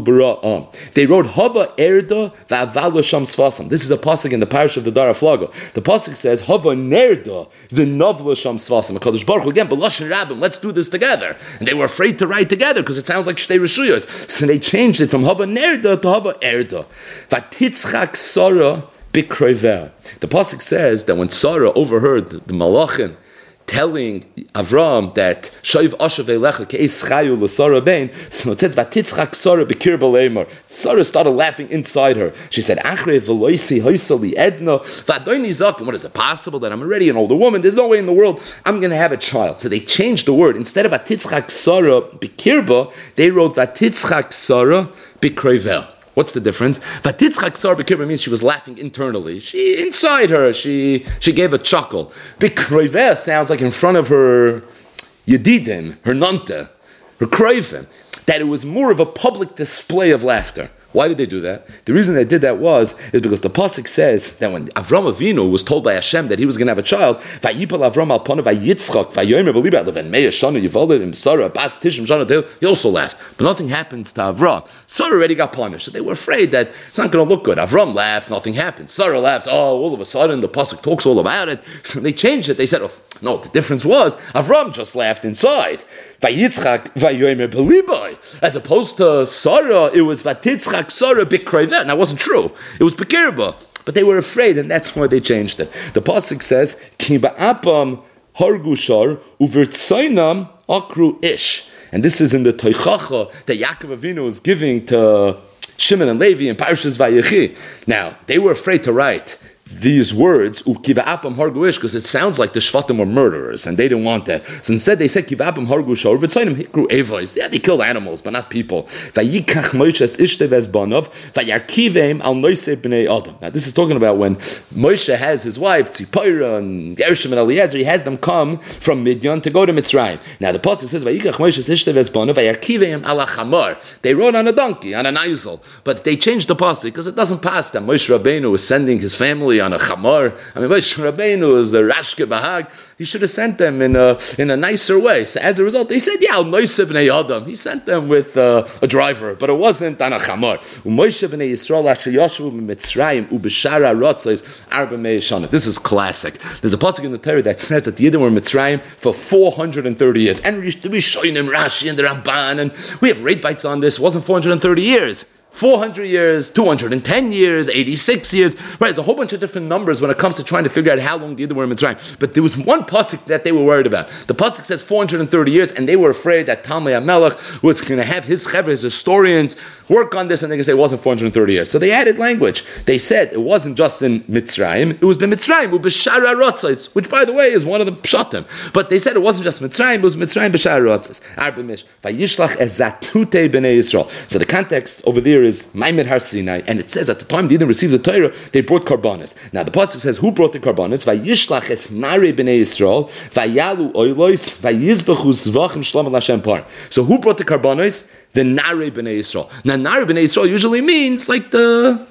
Speaker 1: wrote Hava Erda Va'avala Sham Sfasam. This is a pasuk in the parish of the Dara Flaga. The pasuk says Hava Nerda V'Navla Sham Sfasam. Kadosh Baruch Hu again, B'Lashon Rabbim, let's do this together. And they were afraid to write together because it sounds like Shtei Rishuyos. So they changed it from Hava Nerda to Hava Erda. Vatitzchak Sarah Bikroiveh. The pasuk says that when Sarah overheard the Malachim telling Avram that Shaiv Ashav Elecha Ke'es Chayu L'Sara Bein, so it says Vatitzchak Sarah B'Kir B'Leimar. Sarah started laughing inside her. She said, Achrei V'Loisi Hoysali Edna V'Adoini Zakim. What is it possible that I'm already an older woman? There's no way in the world I'm going to have a child. So they changed the word. Instead of Vatitzchak Sarah B'Kirba, they wrote Vatitzchak Sarah B'Kroiveh. What's the difference? Vatitzchak Sarah B'Kirba means she was laughing internally. Inside her, she gave a chuckle. B'Kroiveh sounds like in front of her Yedidim, her Nanta, her Kroivim, that it was more of a public display of laughter. Why did they do that? The reason they did that is because the pasuk says that when Avram Avinu was told by Hashem that he was going to have a child, Vayipal Avram al Panav Vayitzchak Vayomer B'Liba Leven Meya Shana Yivalid Im Sarah Bas Tishim Shana. He also laughed, but nothing happens to Avram. Sarah already got punished, so they were afraid that it's not going to look good. Avram laughed, nothing happened. Sarah laughs. All of a sudden the pasuk talks all about it. So they changed it. They said, no, the difference was Avram just laughed inside. Vayitzchak Vayomer B'Liba, as opposed to Sarah, it was Vatitzchak Sarah Bikroiveh. Now, that wasn't true. It was Bikirba. But they were afraid, and that's why they changed it. The pasuk says, Ki ba'apam hargushar uvertzainam akru ish. And this is in the Toichacha that Yaakov Avinu was giving to Shimon and Levi in Parshas Vayechi. Now, they were afraid to write these words, ukiva'apam harguish, because it sounds like the Shvatim were murderers, and they didn't want that. So instead they said, kiva'apam hargush, or v'tzayim hikru evois. Yeah, they killed animals, but not people. Vayikach Moshe es ishte vezbanov, vayarkiveim al noise b'nei Adam. Now this is talking about when Moshe has his wife, Tzipora, and Gershom and Eliezer, he has them come from Midian to go to Mitzrayim. Now the pasuk says, vayikach Moshe es ishte vezbanov, vayarkiveim al achamar. They rode on a donkey, on an eisel. But they changed the pasuk, because it doesn't pass that Moshe Rabbeinu was sending his family on a chamar. I mean, Moshe Rabbeinu is the Rashke Bahag. He should have sent them in a nicer way. So as a result, they said, yeah, Noise b'nei Adam. He sent them with a driver, but it wasn't on a chamar. Moshe b'nei Yisrael asher yashu b'Mitzrayim u'b'shara rotzos arba mei shana. This is classic. There's a pasuk in the Torah that says that the Yidden were in Mitzrayim for 430 years. And we Rishonim, Rashi, and the Ramban, and we have rate bites on this. It wasn't 430 years. 400 years, 210 years, 86 years. Right, there's a whole bunch of different numbers when it comes to trying to figure out how long the Yidden were in Mitzrayim. But there was one pasuk that they were worried about. The pasuk says 430 years, and they were afraid that Talmai HaMelech was going to have his chevra, his historians, work on this, and they're going to say it wasn't 430 years. So they added language. They said it wasn't just in Mitzrayim, it was Mitzrayim, B'Shara Rotzos, which, by the way, is one of the pshatim. But they said it wasn't just Mitzrayim, it was Mitzrayim B'Shara Rotzos. Vayishlach ezatute b'nei Yisrael. So the context over there is Maimed Har Sinai, and it says at the time they didn't receive the Torah, they brought karbanos. Now the pasuk says, who brought the karbanos? Vayishlach es nare b'nei Yisrael, vayalu oilos, vayizbechu zvachim shlom al Hashem par. So who brought the karbanos? The nare b'nei Yisrael. Now nare b'nei Yisrael usually means like the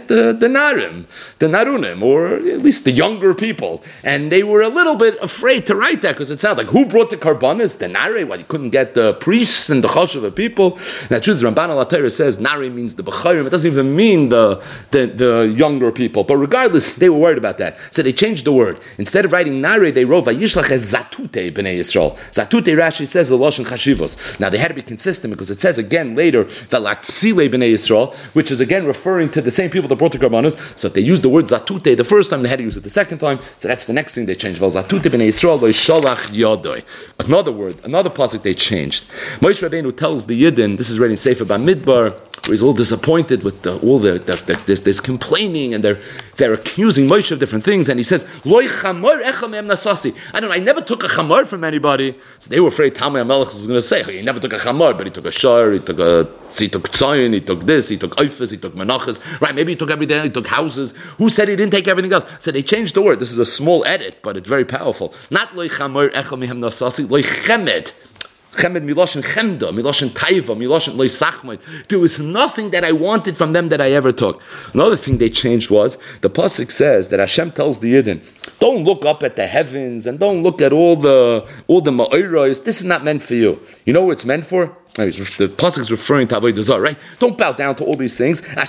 Speaker 1: Narim, the Narunim, or at least the younger people. And they were a little bit afraid to write that because it sounds like, who brought the karbanos? The Nare? Well, you couldn't get the priests and the Choshev people. Now, truth, Ramban al-Atayr says Nare means the B'chayrim. It doesn't even mean the younger people. But regardless, they were worried about that. So they changed the word. Instead of writing Nare, they wrote Vayishlach es Zatute b'nei Yisrael. Zatute, Rashi says the Lashon Chashivos. Now, they had to be consistent because it says again later, Valatzile b'nei Yisrael, which is again referring to the same people that brought the karbanos. So if they used the word zatute the first time, they had to use it the second time. So that's the next thing they changed. Zatute b'nei Yisrael lo shalach yodoi. Another word, another pasuk they changed. Moshe Rabbeinu tells the Yidden, this is reading Sefer Bamidbar, where he's a little disappointed with all this complaining, and they're accusing Moshe of different things, and he says, I never took a chamor from anybody. So they were afraid Talmai HaMelech was going to say, he never took a chamor, but he took a shar, he took tzayin, he took this, he took oifas, he took menachas, right? Maybe he took everything, he took houses. Who said he didn't take everything else? So they changed the word. This is a small edit, but it's very powerful. Not loy chamor echel mehem nasasi, loy chemed. Chemed miloshen chemda, miloshen taiva, miloshen loy sachmod. There was nothing that I wanted from them that I ever took. Another thing they changed was, the pasuk says that Hashem tells the Yidden, don't look up at the heavens and don't look at all the ma'oros. This is not meant for you. You know what it's meant for? The pasuk is referring to Avodah Zarah, right? Don't bow down to all these things. They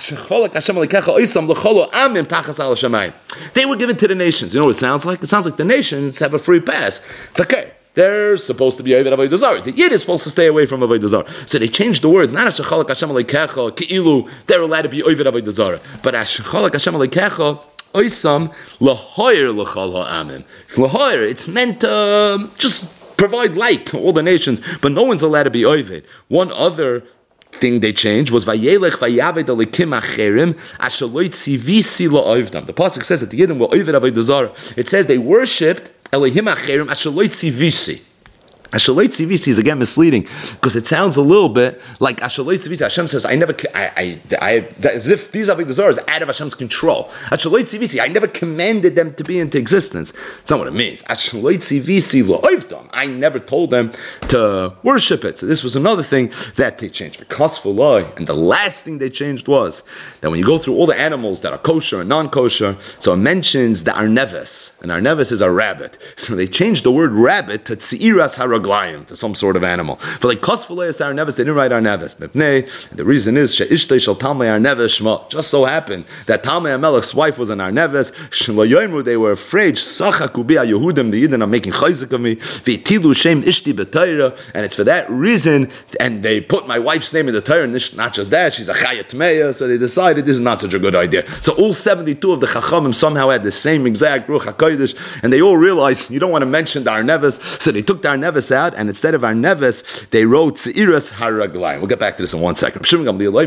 Speaker 1: were given to the nations. You know what it sounds like? It sounds like the nations have a free pass. It's okay. They're supposed to be Oived Avodah Zarah. The Yid is supposed to stay away from Avodah Zarah. So they changed the words. Not Ashachalak Hashem Aleikecha, Ke'ilu, they're allowed to be Oived Avodah Zarah. But Ashachalak Hashem Aleikecha, Oisam, Lahoyer L'chal Ha'amim. Lahoyer, it's meant to just provide light to all the nations, but no one's allowed to be Oived. One other thing they changed was Vayelech Vayaved Alekim Acherim Asher Lo Tzivisi La'ovdam. The pasuk says that the Yidden were Oived Avodah Zarah. It says they worshipped Elohim Acherim Asher Lo Tzivisi. Asher Lo Tzivisi is again misleading because it sounds a little bit like Asher Lo Tzivisi. Hashem says, as if these Avodah Zarah is out of Hashem's control. Asher Lo Tzivisi, I never commanded them to be into existence. That's not what it means. Asher Lo Tzivisi La'ovdam. I never told them to worship it. So this was another thing that they changed. And the last thing they changed was that when you go through all the animals that are kosher and non-kosher, so it mentions the arneves, and arneves is a rabbit. So they changed the word rabbit to tzi'iras haraglayim, to some sort of animal. But like kosfuleis arneves, they didn't write arneves. The reason is she'ishtei shel Talmai arneves shma. Just so happened that Talmai HaMelech's wife was an arneves. Shelo they were afraid. Sachaku bi Yehudim, the Yidden are making chayzik of me. V'tilu shem ishti b'Torah, and it's for that reason. And they put my wife's name in the Torah. And not just that, she's a chayat tmeya. So they decided this is not such a good idea. So all 72 of the chachamim somehow had the same exact ruach hakodesh, and they all realized you don't want to mention the arneves. So they took the arneves out, and instead of arneves, they wrote tzi'iras haraglayim. We'll get back to this in one second. Even when it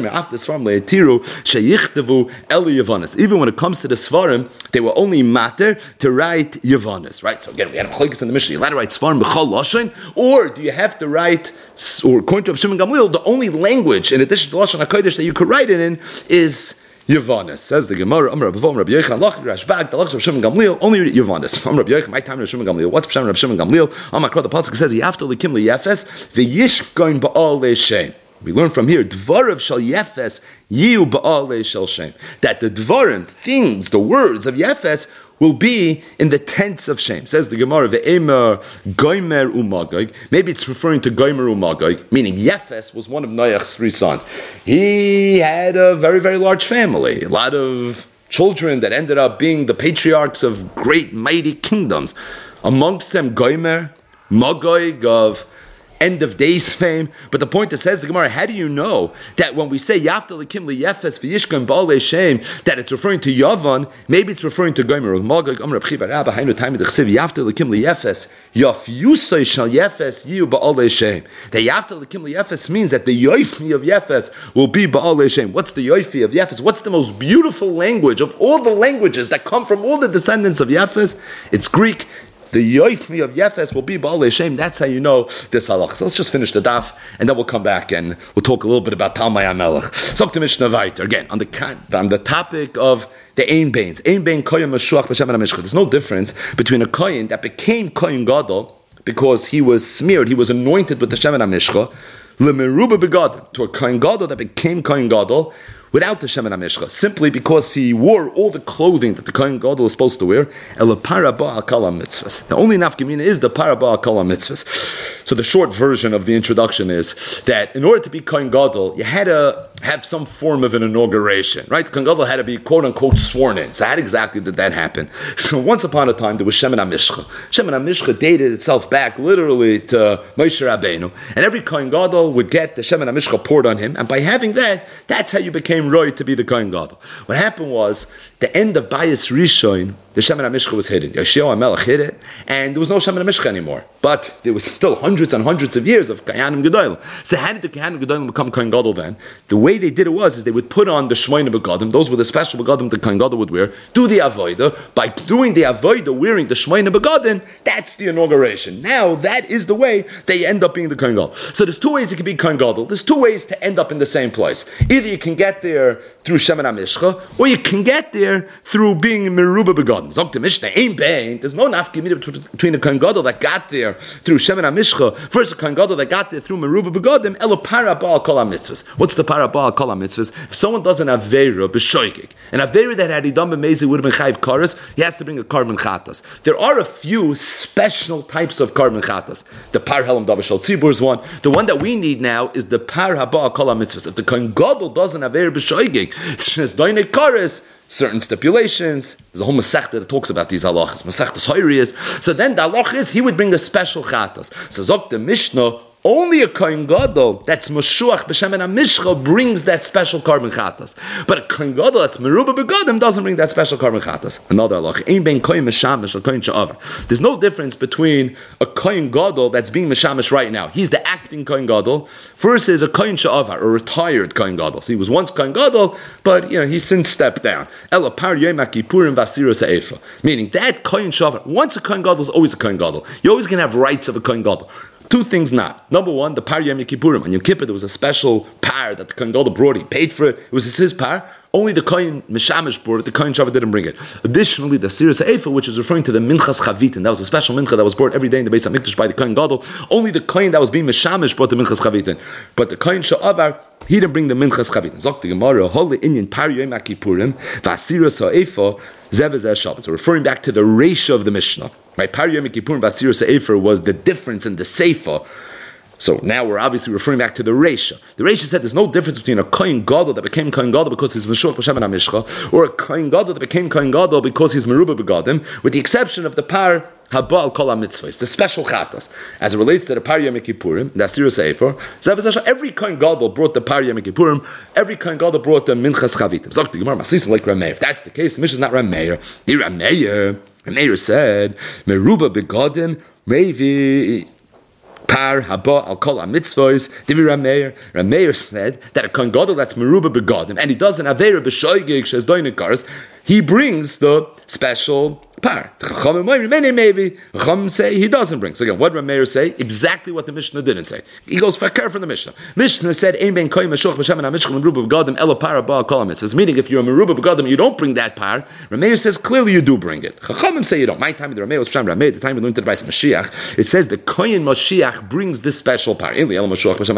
Speaker 1: comes to the svarim, they were only matter to write yavanis, right? So again, we had a machlokes in the Mishnah. You allowed to write svarim b'chol lashon, or do you have to write, or according to Shimon Gamliel, the only language in addition to lashon hakodesh that you could write it in is Yavanis. Says the Gemara, Amar Rabbi Yochanan, Lach Rashbag, the Lach of Shimon Gamliel, only Yavanis. From Rabbi Yochanan, my time to Shimon Gamliel. What's Pshat Rabbi Shimon Gamliel? Amakra, the pasuk says, Yafta likim liyefes, v'yish goin ba'al le'shem. We learn from here, Dvarav shal Yefes, yiu ba'al shel shem. That the Dvarim, things, the words of Yefes, will be in the tents of shame. Says the Gemara, Ve'emer Goimer Umagog. Maybe it's referring to Goimer Umagog, meaning Yefes was one of Noach's 3 sons. He had a very, very large family, a lot of children that ended up being the patriarchs of great, mighty kingdoms. Amongst them, Goimer, Magog of end of days fame. But the point that says the Gemara, how do you know that when we say Yafta Likim Liyefes V'yishkan Ba'alei Shem, that it's referring to Yavan? Maybe it's referring to Gomer or Magog. Amar Reb Chiba Rabba Hainu Taimid Chsiv Yafta Likim Liyefes Yaf Yusay Shal Yefes Yiu Ba'alei Shem. The Yafta Likim Liyefes means that the Yoifi of Yefes will be Ba'alei Shem. What's the Yoifi of Yefes? What's the most beautiful language of all the languages that come from all the descendants of Yefes? It's Greek. The Yoifmi of Yefes will be Ba'alei Shem. That's how you know this halach. So let's just finish the daf, and then we'll come back and we'll talk a little bit about Talmai HaMelech. So to Mishnah Vayter again on the topic of the Ein Bains. Ein Bain Kohen Meshuach B'Shem HaMishcha. There's no difference between a Kohen that became Kohen Gadol because he was smeared, he was anointed with the Shem HaMishcha, L'meruba Begadim, to a Kohen Gadol that became Kohen Gadol without the Shemen HaMishcha, simply because he wore all the clothing that the Kohen Gadol is supposed to wear. The only nafkamina is the paraba akala mitzvahs. So the short version of the introduction is that in order to be Kohen Gadol, you had to have some form of an inauguration, right? Kohen Gadol had to be quote unquote sworn in. So how exactly did that happen? So once upon a time there was Shemen HaMishcha. Shemen HaMishcha dated itself back literally to Moshe Rabbeinu, and every Kohen Gadol would get the Shemen HaMishcha poured on him, and by having that, that's how you became Roy to be the Kohen Gadol. What happened was, the end of Bayis Rishon, the Shemen HaMishcha was hidden. Yoshiyahu HaMelech hid it, and there was no Shemen HaMishcha anymore. But there was still hundreds and hundreds of years of Kayanim Gedolim. So how did the Kayanim Gedolim become Kohen Gadol then? The way they did it is they would put on the Shmoyne Begadim, those were the special Begadim the Kohen Gadol would wear, do the Avodah. By doing the Avodah, wearing the Shmoyne Begadim, that's the inauguration. Now, that is the way they end up being the Kohen Gadol. So there's two ways it can be Kohen Gadol. There's two ways to end up in the same place. Either you can get there through Shemen HaMishcha, or you can get there through being Meruba Begadim. Zok the Mishnah, ain't bang. There's no nafka between the Kohen Gadol that got there through Shemen HaMishcha versus the Kohen Gadol that got there through Meruba Begadim. Elo para ba'al kol ha-mitzvahs. What's the para ba'al kol ha-mitzvahs? If someone does an Aveira b'shoigig, an Aveira that had he done b'mezi would have been chayiv karas, he has to bring a carbon chatas. There are a few special types of carbon chatas. The par helam davashal tzibur is one. The one that we need now is the par haba kol ha-mitzvahs. If the Kohen Gadol does an Aveira b'shoigig, shnes doine karas, certain stipulations. There's a whole Masechta that talks about these halachas. Masechtas Hoyriyas. So then the halach is he would bring the special chatas. So Zok the Mishnah, only a Kohen Gadol that's Meshuach b'Shemen HaMishcha brings that special carbon chatas. But a Kohen Gadol that's Meruba Begadim doesn't bring that special carbon chatas. Another halach. Ein ben Kohen Meshamish or Kohen She'avar. There's no difference between a Kohen Gadol that's being Meshamish right now. He's the acting Kohen Gadol versus a Kohen She'avar, a retired Kohen Gadol. So he was once Kohen Gadol, but he's since stepped down. Ela par Yom HaKippurim v'asira se'efa. Meaning that Kohen She'avar, once a Kohen Gadol is always a Kohen Gadol. You're always going to have rights of a Kohen Gadol. Two things not. Number one, the par Yom Kippurim. On Yom Kippur, there was a special par that the Kohen Gadol brought. He paid for it. It was his par. Only the Kohen Meshamish brought it. The Kohen She'avar didn't bring it. Additionally, the Sira Se'efa, which is referring to the Minchas Chavitin. That was a special mincha that was brought every day in the Beis HaMikdash by the Kohen Gadol. Only the Kohen that was being Meshamish brought the Minchas Chavitin. But the Kohen She'avar, he didn't bring the Minchas Chavitin. Zok the Gemara, Holy Inyan par Yom Kippurim, V'asira Se'efa, Zevazeh Shabbat. So referring back to the ratio of the Mishnah. Right? Par Yom Kippurim, V'asira Se'efa was the difference in the Sefer. So now we're obviously referring back to the Reisha. The Reisha said there's no difference between a Kohen Gadol that became Kohen Gadol because he's Meshuach b'Shemen HaMishcha, or a Kohen Gadol that became Kohen Gadol because he's Meruba Begadim, with the exception of the par Habal Kol HaMitzvahs, the special chatas. As it relates to the par Yom Kippurim, the Asira Sefer, every Kohen Gadol brought the par Yom Kippurim, every Kohen Gadol brought the Minchas Chavitim. Zok the Gemara, Masisa like Rameir. If that's the case, the Mishnah is not Rameir. The Rameir said, Meruba Begadim, maybe par haba al kol ha-mitzvos. Divi Rameir. Rameir said that a Kohen Gadol that's Meruba Begadim and he does an Aveira b'shoigig shes doine karas, he brings the special par. The Chachamim say he doesn't bring. So again, what did Rameir say? Exactly what the Mishnah didn't say. He goes fakir from the Mishnah. Mishnah said, Ein ben kohen meshuach b'shemen ha-mishcha Meruba Begadim ela par haba kol ha-mitzvos. Meaning, if you're a Meruba Begadim, you don't bring that par. Rameir says clearly you do bring it. Chachamim say you don't. My time the Rameir was from Rameir. The time we learned the Bais Mashiach, it says the kohen Mashiach brings this special par. The word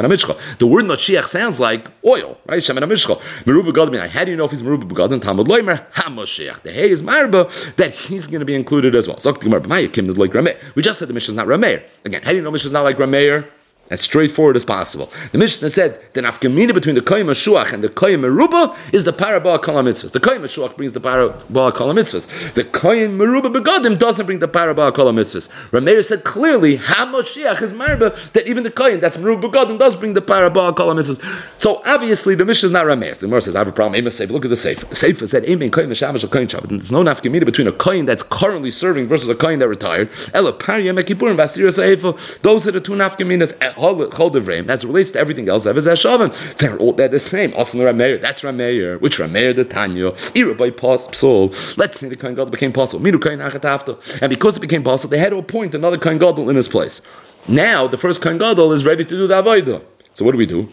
Speaker 1: Mashiach sounds like oil, right? Shemen ha-mishcha. Meruba Begadim. How do you know if he's Meruba Begadim? Talmud loimer ha-Mashiach. The hay is marba that he's going to be included as well. We just said the Mishnah is not Rameir. Again, how do you know Mishnah is not like Rameir? As straightforward as possible. The Mishnah said the nafkamina between the Kohen Meshuach and the Kohen Meruba is the parabah kol ha-mitzvahs. The Kohen Meshuach brings the parabah kol ha-mitzvahs. The Kohen Meruba Begadim doesn't bring the parabah kol ha-mitzvahs. Rameir said clearly, HaMoshiach is marba that even the Kohen that's Meruba Begadim does bring the parabah kol ha-mitzvahs. So obviously the Mishnah is not Rameir. The Gemara says I have a problem. Look at the Sefer. The Sefer said Ein ben Kohen Meshamish Kohen Shabbat. There's no nafkamina between a Kohen that's currently serving versus a Kohen that retired. Ela par Yom Kippurim v'asira se'efa. Those are the two nafkaminas. As it relates to everything else, they're the same. Also, Rameir, that's Rameir. Which Rameir the Tanya? Ira by Psul. Let's say the Kohen Gadol became possible. And because it became possible, they had to appoint another Kohen Gadol in his place. Now, the first Kohen Gadol is ready to do the Avodah. So what do we do?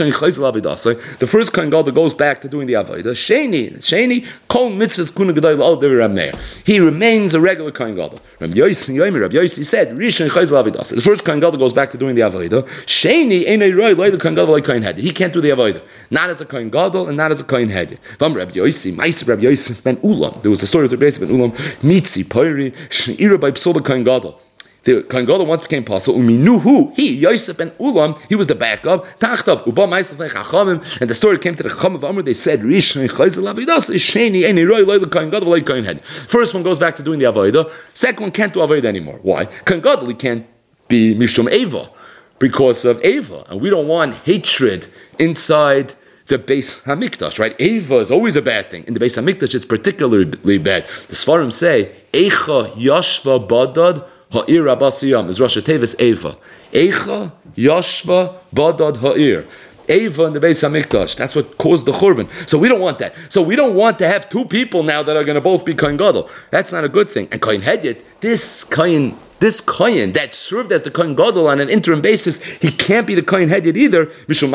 Speaker 1: The first Kohen Gadol goes back to doing the Avodah. Sheni, kol mitzvahs kuna gedol al devi Rameir. He remains a regular Kohen Gadol. Rabbi Yossi said, Rishon chayzel avidasa. The first Kohen Gadol goes back to doing the Avodah. Sheni, einay roi loy the Kohen Gadol like Kohen Hedid. He can't do the Avodah. Not as a Kohen Gadol and not as a Kohen Hedid. Rabbi Yossi ben Ulam. There was a story of Rabbi Yossi ben Ulam. Mitzi, Poiri, Shneira by Psoba Kohen Gadol. The Kohen Gadol once became possible. Uminuhu, he Yosef ben Ulam, he was the backup. Tachtav Uba Ma'aseh Chachamim, and the story came to the Chacham of Amr. They said, Rishon chayzel avidas isheni eni roi loy Kohen Gadol loy Kohen Hedid. First one goes back to doing the avodah. Second one can't do avodah anymore. Why? Kohen Gadol he can't be mishum eva because of eva, and we don't want hatred inside the Beis HaMikdash, right? Eva is always a bad thing. In the Beis HaMikdash, it's particularly bad. The Sfarim say, Eicha yashva badad ha'ir abasiyam is Rosh Tevis Eva. Eicha Yashva Badad ha'ir. Eva in the Beis HaMikdash. That's what caused the Churban. So we don't want that. So we don't want to have two people now that are going to both be Kohen Gadol. That's not a good thing. And Kohen Hedyot, this Kohen that served as the Kohen Gadol on an interim basis, he can't be the Kohen Hedyot either.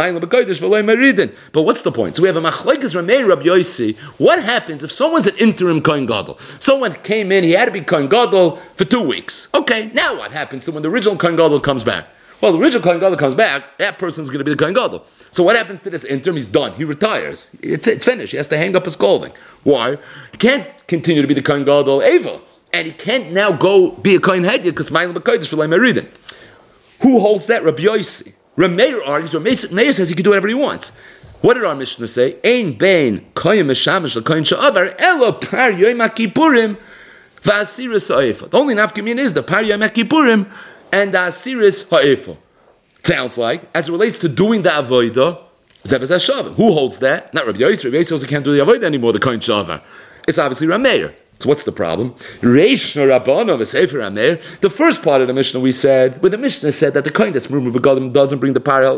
Speaker 1: But what's the point? So we have a Machlekes Ramei Rabbi Yossi. What happens if someone's an interim Kohen Gadol? Someone came in, he had to be Kohen Gadol for 2 weeks. Okay, now what happens when the original Kohen Gadol comes back? Well, the original Kohen Gadol comes back, that person's going to be the Kohen Gadol. So what happens to this interim? He's done. He retires. It's finished. He has to hang up his clothing. Why? He can't continue to be the Kohen Gadol Eva. And he can't now go be a Kohen Hedyot because Ma'alim B'Kodesh for Meridin. Who holds that? Rabbi Yossi. Rabbi Meir argues. Rabbi Meir says he can do whatever he wants. What did our Mishnah say? Ein bein kohen meshamish l'kohen sha'avar elo par yom HaKippurim v'asiris ha'efa. The only nafkamin is the par yom HaKippurim and the asiris ha'efa. Sounds like, as it relates to doing the avodah, Zevas HaShavim. Who holds that? Not Rabbi Yossi. Rabbi Yossi also can't do the avodah anymore, the kohen sha'avar. It's obviously Rabbi Meir. So what's the problem? The first part of the Mishnah we said, where the Mishnah said that the kohen that's Merubah Begadim doesn't bring the par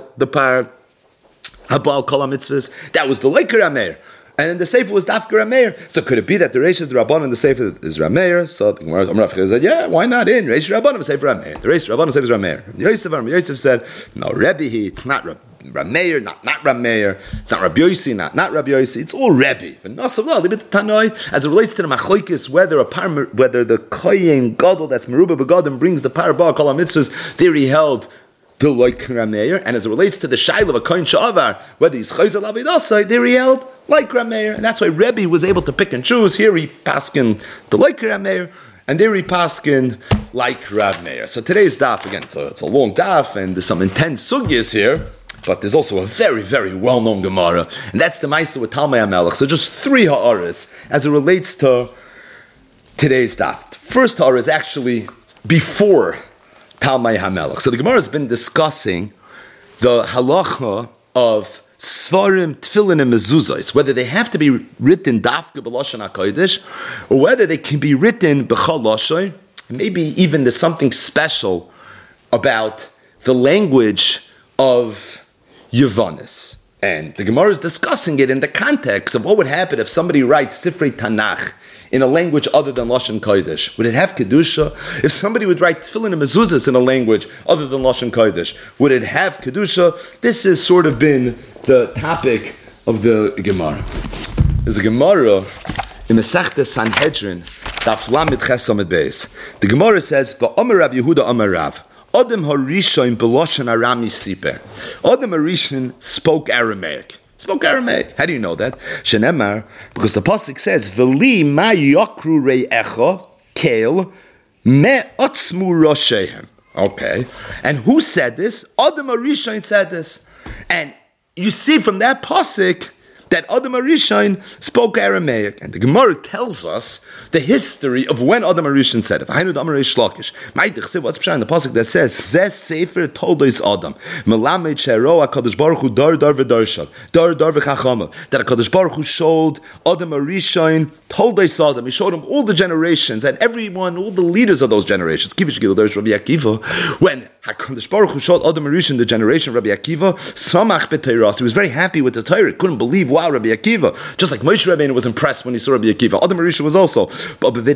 Speaker 1: habal kol mitzvahs. That was the Leiker Rameir. And then the Sefer was Dafka Rameir. So could it be that the Reish is the Rabban and the Sefer is Rameir? So the Gemara said, yeah, why not in? Reish Rabban and Sefer Rameir. The Reish Rabban and Sefer is Rameir. Yosef said, no, Rebbe, it's not Rameir, not Rameir. It's not Rabbi Yossi, not Rabbi Yossi. It's all Rebbe. As it relates to the Machlokes, whether the Kohen Gadol that's Merubah Begadim brings the Parabah Kol HaMitzvahs, there he held the like Rameir, and as it relates to the Shaila of a Kohen Sha'avar, whether he's Chayzel Avidasai, there he held like Rameir, and that's why Rebbe was able to pick and choose. Here he paskin the like Rameir, and there he paskin like Rav Meir. So today's daf, again, it's a long daf, and there's some intense sugyas here, but there's also a very, very well-known Gemara, and that's the Maisa with Talmai HaMelech. So just 3 ha'aras as it relates to today's daf. First ha'ara is actually before Talmai HaMelech. So the Gemara has been discussing the halacha of Svarim, Tefillin, and Mezuzahs, whether they have to be written Dafka B'Lashon HaKodesh, or whether they can be written B'chal Lashon. Maybe even there's something special about the language of Yavanis. And the Gemara is discussing it in the context of what would happen if somebody writes Sifrei Tanakh in a language other than Lashon Kodesh. Would it have Kedusha? If somebody would write Tefillin and Mezuzahs in a language other than Lashon Kodesh, would it have Kedusha? This has sort of been the topic of the Gemara. There's a Gemara in the Masechta Sanhedrin, Daf Lamed Ches Amud Beis. The Gemara says, V'omer Rav Yehuda Omer Rav, Adam Harishon B'Lashon Arami Siper. Adam Harishon spoke Aramaic. How do you know that? Shenemar, because the pasuk says, "V'li ma yakru re'echa kel me atzmu roshehem." Okay, and who said this? Adam HaRishon said this, and you see from that pasuk that Adam HaRishon spoke Aramaic, and the Gemara tells us the history of when Adam HaRishon said it. What's in the pasuk that says, "Zeh sefer toldos Adam, melamed shero HaKadosh Baruch Hu dar v'darshad, dar v'chachama." That HaKadosh Baruch Hu showed Adam HaRishon toldos Adam. He showed him all the generations and everyone, all the leaders of those generations. When HaKadosh Baruch Hu showed Adam HaRishon the generation of Rabbi Akiva, samach b'teiras. He was very happy with the Torah. He couldn't believe, wow, Rabbi Akiva. Just like Moshe Rabbeinu was impressed when he saw Rabbi Akiva. Adam HaRishon was also. But he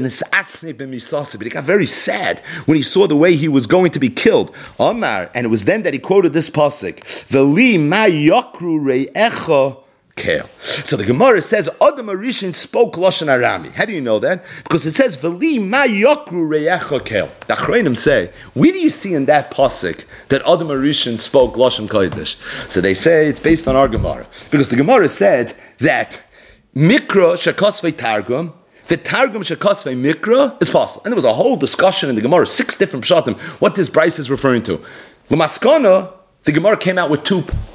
Speaker 1: got very sad when he saw the way he was going to be killed. Amar, and it was then that he quoted this pasuk, V'li ma yakru re'echa kel. So the Gemara says Adam HaRishon spoke Lashon Arami. How do you know that? Because it says V'li ma yakru re'echa kel. The Achronim say, where do you see in that pasuk that Adam HaRishon spoke Lashon Kodesh? So they say it's based on our Gemara, because the Gemara said that Mikra shekosvei Targum, the Targum shekosvei Mikra is possible, and there was a whole discussion in the Gemara, 6 different pshatim, what this Bryce is referring to. L'maskana, the Gemara came out with two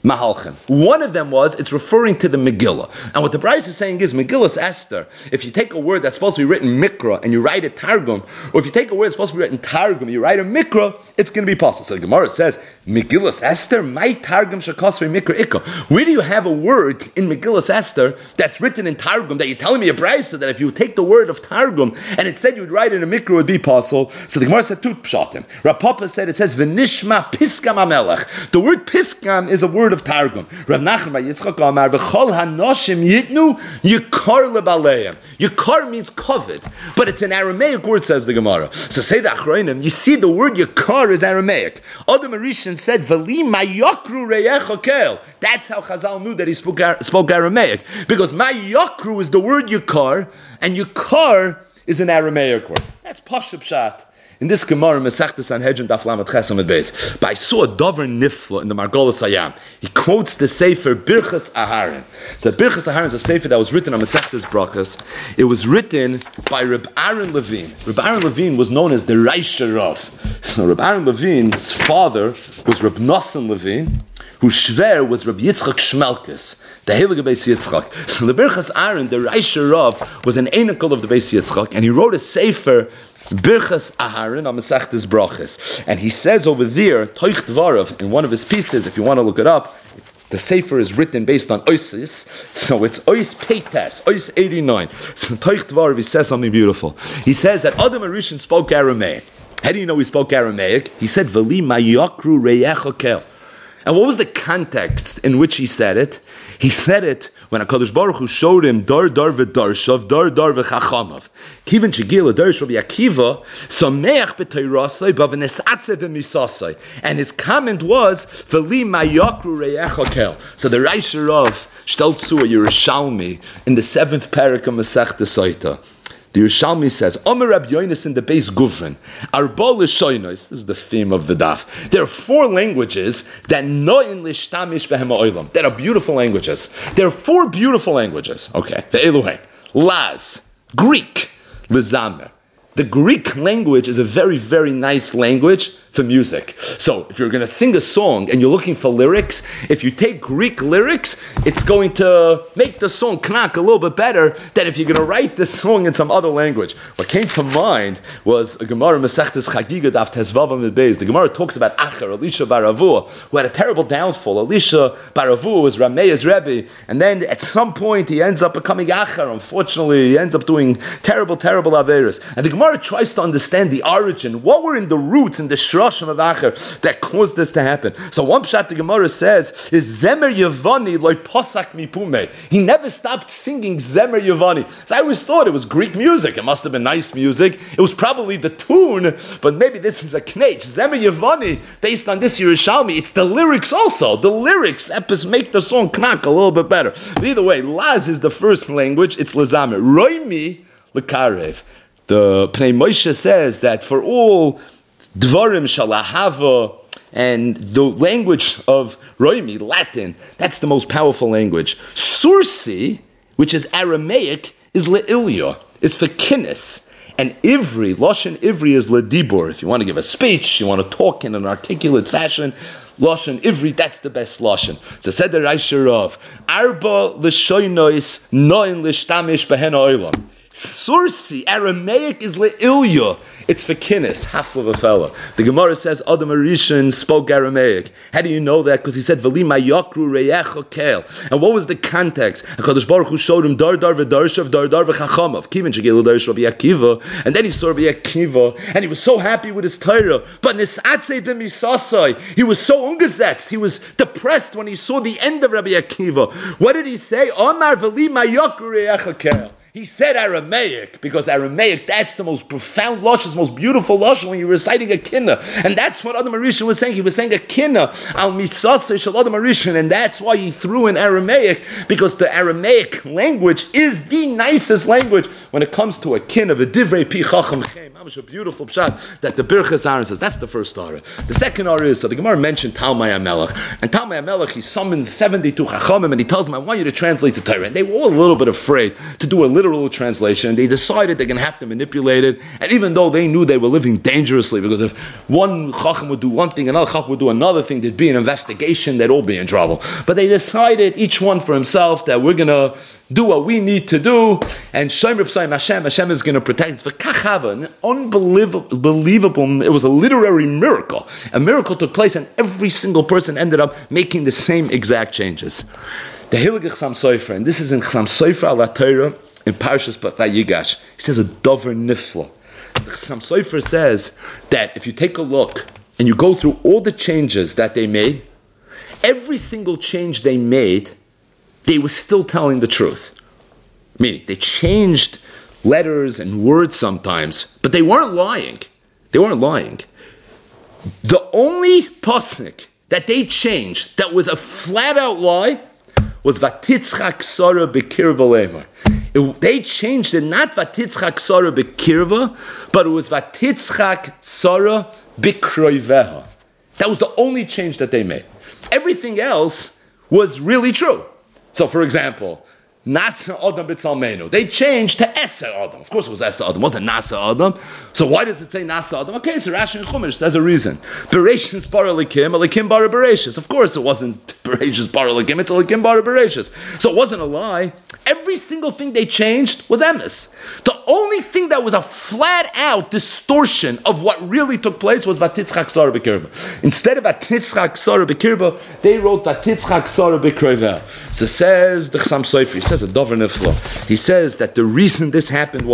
Speaker 1: Mahalchim. One of them was, it's referring to the Megillah. And what the Bryce is saying is, Megillah's Esther, if you take a word that's supposed to be written Mikra and you write it Targum, or if you take a word that's supposed to be written Targum, you write a Mikra, it's going to be possible. So the Gemara says, Megillah's Esther, my Targum Shakosri Mikra Ikka. Where do you have a word in Megillah's Esther that's written in Targum that you're telling me a Bryce that if you take the word of Targum and instead you would write it in a Mikra, it would be possible? So the Gemara said two pshatim. Rav Papa said, it says, V'nishma Piskam HaMelech. The word Piskam is a word of Targum. Rav Nachman Yitzchak Amar v'chol hanoshim yitnu yikar lebaleim. Yikar means covet, but it's an Aramaic word, says the Gemara. So say the Achronim, you see the word yikar is Aramaic. Adam Arishan said v'li mayakru reyecha kel. That's how Chazal knew that he spoke Aramaic, because mayakru is the word yikar, and yikar is an Aramaic word. That's Pashup Pshat. In this Gemara, Masechta Sanhedrin Daf Lamed Ches Amud Beis, but I saw a Dover Nifla in the Margolis Hayam. He quotes the Sefer Birchas Aharon. So Birchas Aharon is a Sefer that was written on Masechta's Brachas. It was written by Reb Aaron Levine. Reb Aaron Levine was known as the Reisha Rav. So Reb Aaron Levine's father was Reb Nosson Levine, whose shver was Reb Yitzchak Shmelkes, the Heilige Beis Yitzchak. So the Birchas Aaron, the Reisha Rav, was an Einakol of the Beis Yitzchak, and he wrote a Sefer Birchas Aharon on Masechtas Brachas. And he says over there, Toich Dvarav, in one of his pieces, if you want to look it up, the Sefer is written based on Oisis, so it's Ois Peites, Ois 89. So Toich Dvarav, he says something beautiful. He says that Adam Arishan spoke Aramaic. How do you know he spoke Aramaic? He said, V'li mayakru reyecha kel. And what was the context in which he said it? He said it when HaKadosh Baruch Hu showed him Dar v'Darshav, Dar v'Chachamav. Kiven Shegila Darsh Rabbi Akiva, Sameach b'Teirasai, B'v'nesatze b'Misasai. And his comment was, V'li mayakru reyecha kel. So the Reisha Rav stellt zu a Yerushalmi in the 7th parak of Masechta Saita. The Yerushalmi says, Omer Rab Yonis in the base Guvrin, Arbol Lishoinos, this is the theme of the daf. There are 4 languages that noin lishtamish behem ha'olam, that are beautiful languages. There are 4 beautiful languages. Okay, the Elohim, Laz, Greek, Lizamer. The Greek language is a very, very nice language for music. So if you're going to sing a song and you're looking for lyrics, if you take Greek lyrics, it's going to make the song knack a little bit better than if you're going to write the song in some other language. What came to mind was a Gemara Masechtas Chagiga Daf Tezvav Amud Beis. The Gemara talks about Acher, Elisha bar Avua, who had a terrible downfall. Elisha bar Avua was Rameya's Rebbe, and then at some point he ends up becoming Acher. Unfortunately, he ends up doing terrible, terrible Averis. And the Gemara tries to understand the origin. What were in the roots, in the shroshim of Acher that caused this to happen? So one pshat the Gemara says is Zemer Yevani like Posak Mipume. He never stopped singing Zemer Yevani. So I always thought it was Greek music. It must have been nice music. It was probably the tune, but maybe this is a knech. Zemer Yevani, based on this Yerushalmi, it's the lyrics also. The lyrics make the song knack a little bit better. But either way, Laz is the first language. It's Lazamer. Roimi Lekarev. The Pnei Moshe says that for all Dvarim Shalahava and the language of Roimi, Latin, that's the most powerful language. Sursi, which is Aramaic, is Le'ilya, is for kinnis. And Ivri, Lashon Ivri is Ledibur. If you want to give a speech, you want to talk in an articulate fashion, Lashon Ivri, that's the best Lashon. So said the Reisha Rav, Arba l'shoynois noin l'shtamish behen ha'olam. Sursi, Aramaic is Le'ilya. It's for kinnis, half of a fella. The Gemara says Adam Arishan spoke Aramaic. How do you know that? Because he said V'li mayakru reyecha kel. And what was the context? HaKadosh Baruch Hu showed him Dar v'Darshav, Dar v'Chachamav. Kiven Shegila Darsh Rabbi Akiva. And then he saw Rabbi Akiva, and he was so happy with his Torah. But Nisatze b'Misasai, he was so ungesetzt. He was depressed when he saw the end of Rabbi Akiva. What did he say? Omar V'li mayakru reyecha kel. He said Aramaic, because Aramaic, that's the most profound lashon, the most beautiful lashon when you're reciting a kinnah. And that's what Adam Arishan was saying. He was saying a kinnah, al misaseh shel Adam Arishan, and that's why he threw in Aramaic, because the Aramaic language is the nicest language when it comes to a kinnah, v'divrei pi chacham chem. That was a beautiful pshat that the Birchas Aaron says. That's the first ara. The second ara is, so the Gemara mentioned Talmai HaMelech. And Talmai HaMelech, he summons 72 chachamim, and he tells them, I want you to translate the Torah. And they were all a little bit afraid to do a little literal translation. They decided they're going to have to manipulate it. And even though they knew they were living dangerously, because if one Chacham would do one thing, another Chacham would do another thing, there'd be an investigation, they'd all be in trouble. But they decided, each one for himself, that we're going to do what we need to do, and Hashem is going to protect us. An unbelievable, it was a literary miracle. A miracle took place, and every single person ended up making the same exact changes. The Heilige Chassam Sofer, and this is in Chassam Sofer al Torah in Parshas Vayigash, he says a dover nifla. The Chassam Sofer says that if you take a look and you go through all the changes that they made, every single change they made, they were still telling the truth. Meaning, they changed letters and words sometimes, but they weren't lying. They weren't lying. The only pasuk that they changed that was a flat-out lie was Vatitzchak Sara B'kirva Lemar. They changed it, not Vatitzchak Sara B'kirva, but it was Vatitzchak Sara B'kroiveha. That was the only change that they made. Everything else was really true. So, for example, Nasa Adam B'Tzalmenu. They changed to Eser Adam. Of course it was Eser Adam. It wasn't Nasa Adam. So why does it say Nasa Adam? Okay, so Rashi and Chumash says a reason. Bereshis bara Elikim, Elikim bara Bereshis. Of course it wasn't Bereshis bara Elikim, it's Elikim bara Bereshis. So it wasn't a lie. Every single thing they changed was emes. The only thing that was a flat-out distortion of what really took place was Vatitzchak Sara B'Kirba. Instead of Vatitzchak Sara B'Kirba, they wrote Vatitzchak Sara B'Kroivel. So says the Chassam Sofer, he says a dover nifla. He says that the reason this happened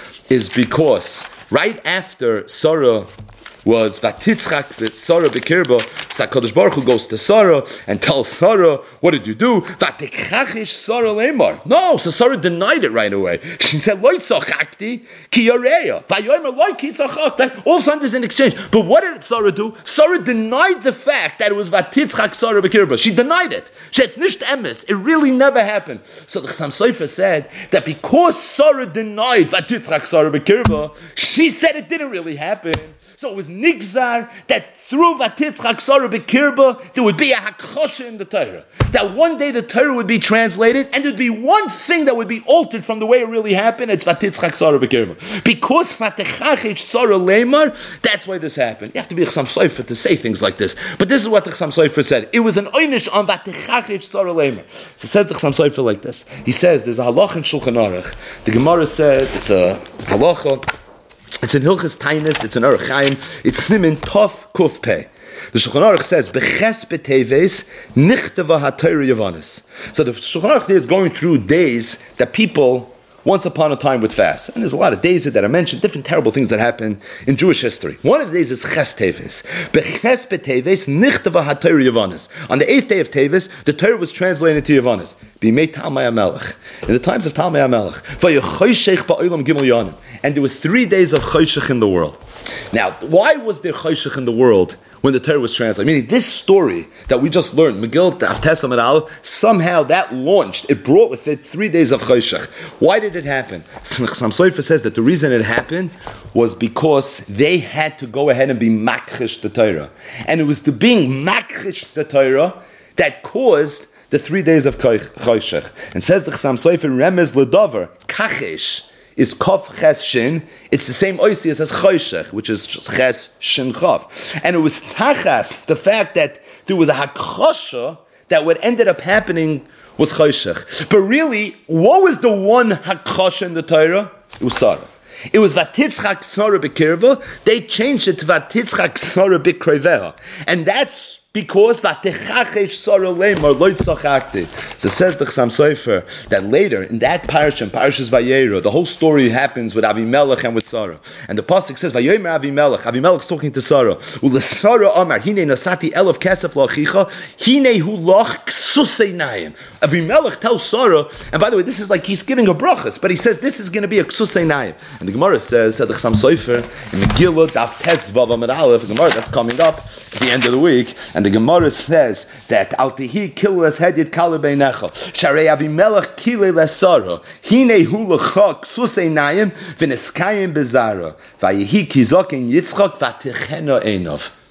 Speaker 1: is because right after Sarah was Vatitzchak Sarah B'Kirba, HaKadosh Baruch Hu goes to Sarah and tells Sarah, what did you do? Vatichachish Sarah Lemar. No, so Sarah denied it right away. She said, Lo yitzachakti ki yareya. Vayomer lo ki yitzachak. All of a sudden there's an exchange. But what did Sarah do? Sarah denied the fact that it was Vatitzchak Sarah B'Kirba. She denied it. She said, it's nicht emes. It really never happened. So the Chassam Sofer said that because Sarah denied Vatitzchak Sarah B'Kirba, she said it didn't really happen. So it was nigzar that through Vatitzchak Sarah B'Kirba there would be a hakosha in the Torah. That one day the Torah would be translated and there would be one thing that would be altered from the way it really happened. It's Vatitzchak Sarah B'Kirba. Because Vatichachish Sarah Lemar, that's why this happened. You have to be a Chassam Sofer to say things like this. But this is what the Chassam Sofer said. It was an oynish on Vatichachish Sarah Lemar. So it says the Chassam Sofer like this. He says there's a halach in Shulchan Aruch. The Gemara said it's a halacha. It's in Hilchas Tainis, it's in Orach Chaim, it's Simin Tov Kuf Pei. The Shulchan Aruch says, B'ches b'teves nichtava ha-Torah Yavanis. So the Shulchan Aruch there is going through days that people once upon a time would fast. And there's a lot of days that are mentioned, different terrible things that happen in Jewish history. One of the days is Ches Teves. B'ches b'teves nichtava ha-Torah Yavanis. On the 8th day of Teves, the Torah was translated to Yavanis. B'mei Talmai HaMelech. In the times of Talmai HaMelech. V'yechoshech ba'olam gimel yanim. And there were 3 days of choshech in the world. Now, why was there choshech in the world when the Torah was translated? Meaning, this story that we just learned, Megillah Daf Tes Amud Aleph, somehow that launched, it brought with it 3 days of choshech. Why did it happen? Chassam Sofer says that the reason it happened was because they had to go ahead and be makrish the Torah. And it was the being makrish the Torah that caused the 3 days of choshech. And says the Chassam Sofer, Remez Ledover, kachesh, is Kof Ches Shin. It's the same oisius as Choshech, which is Ches Shin Chof. And it was Tachas, the fact that there was a Hakosha, that what ended up happening was Choshech. But really, what was the one Hakosha in the Torah? It was Sarah. It was Vatitzchak Sarah B'Kirva. They changed it to Vatitzchak Sarah B'Kroiveha. And that's because Vatichachish Sarah Lemar Lo Yitzachakti. So says the Chassam Sofer that later in that parasha, Parashas Vayera, the whole story happens with Avimelech and with Sarah. And the pasuk says Vayomer Avimelech. Avimelech's talking to Sarah. Ule Sarah Amar Hine Nasati Elef Kesef Lachicha Hine Hu Lach Ksusei Nayim. Avimelech tells Sarah, and by the way, this is like he's giving a brachas, but he says this is going to be a Ksusei Nayim. And the Gemara says, the Chassam Sofer in Megillah Daf Tes Vav Amud Aleph, the Gemara that's coming up at the end of the week, and the Gemara says that Al Tihi Kilas Hedid Kale Beinecha Sharei Avimelech Kile Lesara Hine Hu Lachak Susei Nayim V'Neskayim Bezara Vayihi Kizok in Yitzchak Vatichena Einov.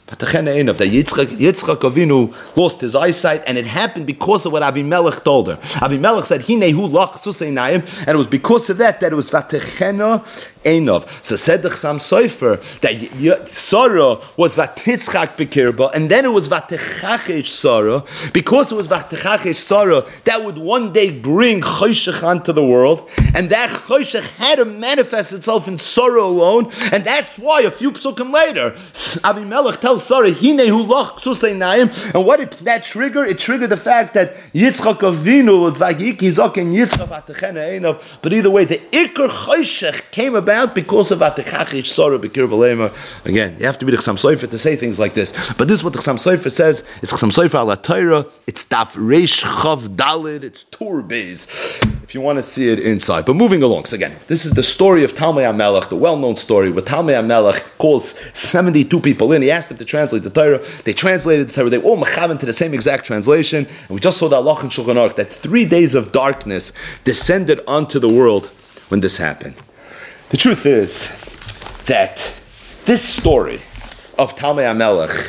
Speaker 1: That Yitzchak Avinu lost his eyesight, and it happened because of what Avimelech told her. Avimelech said, Hinehu lach suseinayim, and it was because of that it was Vatechena Einov. So said the Chassam Sofer that Sarah was Vatitzchak Bekirba, and then it was Vatechachesh Sarah. Because it was Vatechachesh Sarah, that would one day bring Choshech onto the world, and that Choshech had to manifest itself in Sarah alone, and that's why a few psukim later, Avimelech tells Sarah, Hinehu lach suseinayim, and what did that trigger? It triggered the fact that Yitzchak Avinu was Vayiki Zok and Yitzchak Vatechena Einov. But either way, the Iker Choshech came about because of Vatechachesh Sarah B'kir B'leima. Again, you have to be the Chassam Sofer to say things like this. But this is what the Chassam Sofer says. It's Chassam Sofer ala Torah. It's Daf Reish Chav Dalid. It's Tur Beis, if you want to see it inside. But moving along. So again, this is the story of Talmai HaMelech, the well-known story where Talmai HaMelech calls 72 people in. He asked them to translate the Torah. They translated the Torah. They all mechaven to the same exact translation. And we just saw the halach in Shulchan Aruch that 3 days of darkness descended onto the world when this happened. The truth is that this story of Talmai HaMelech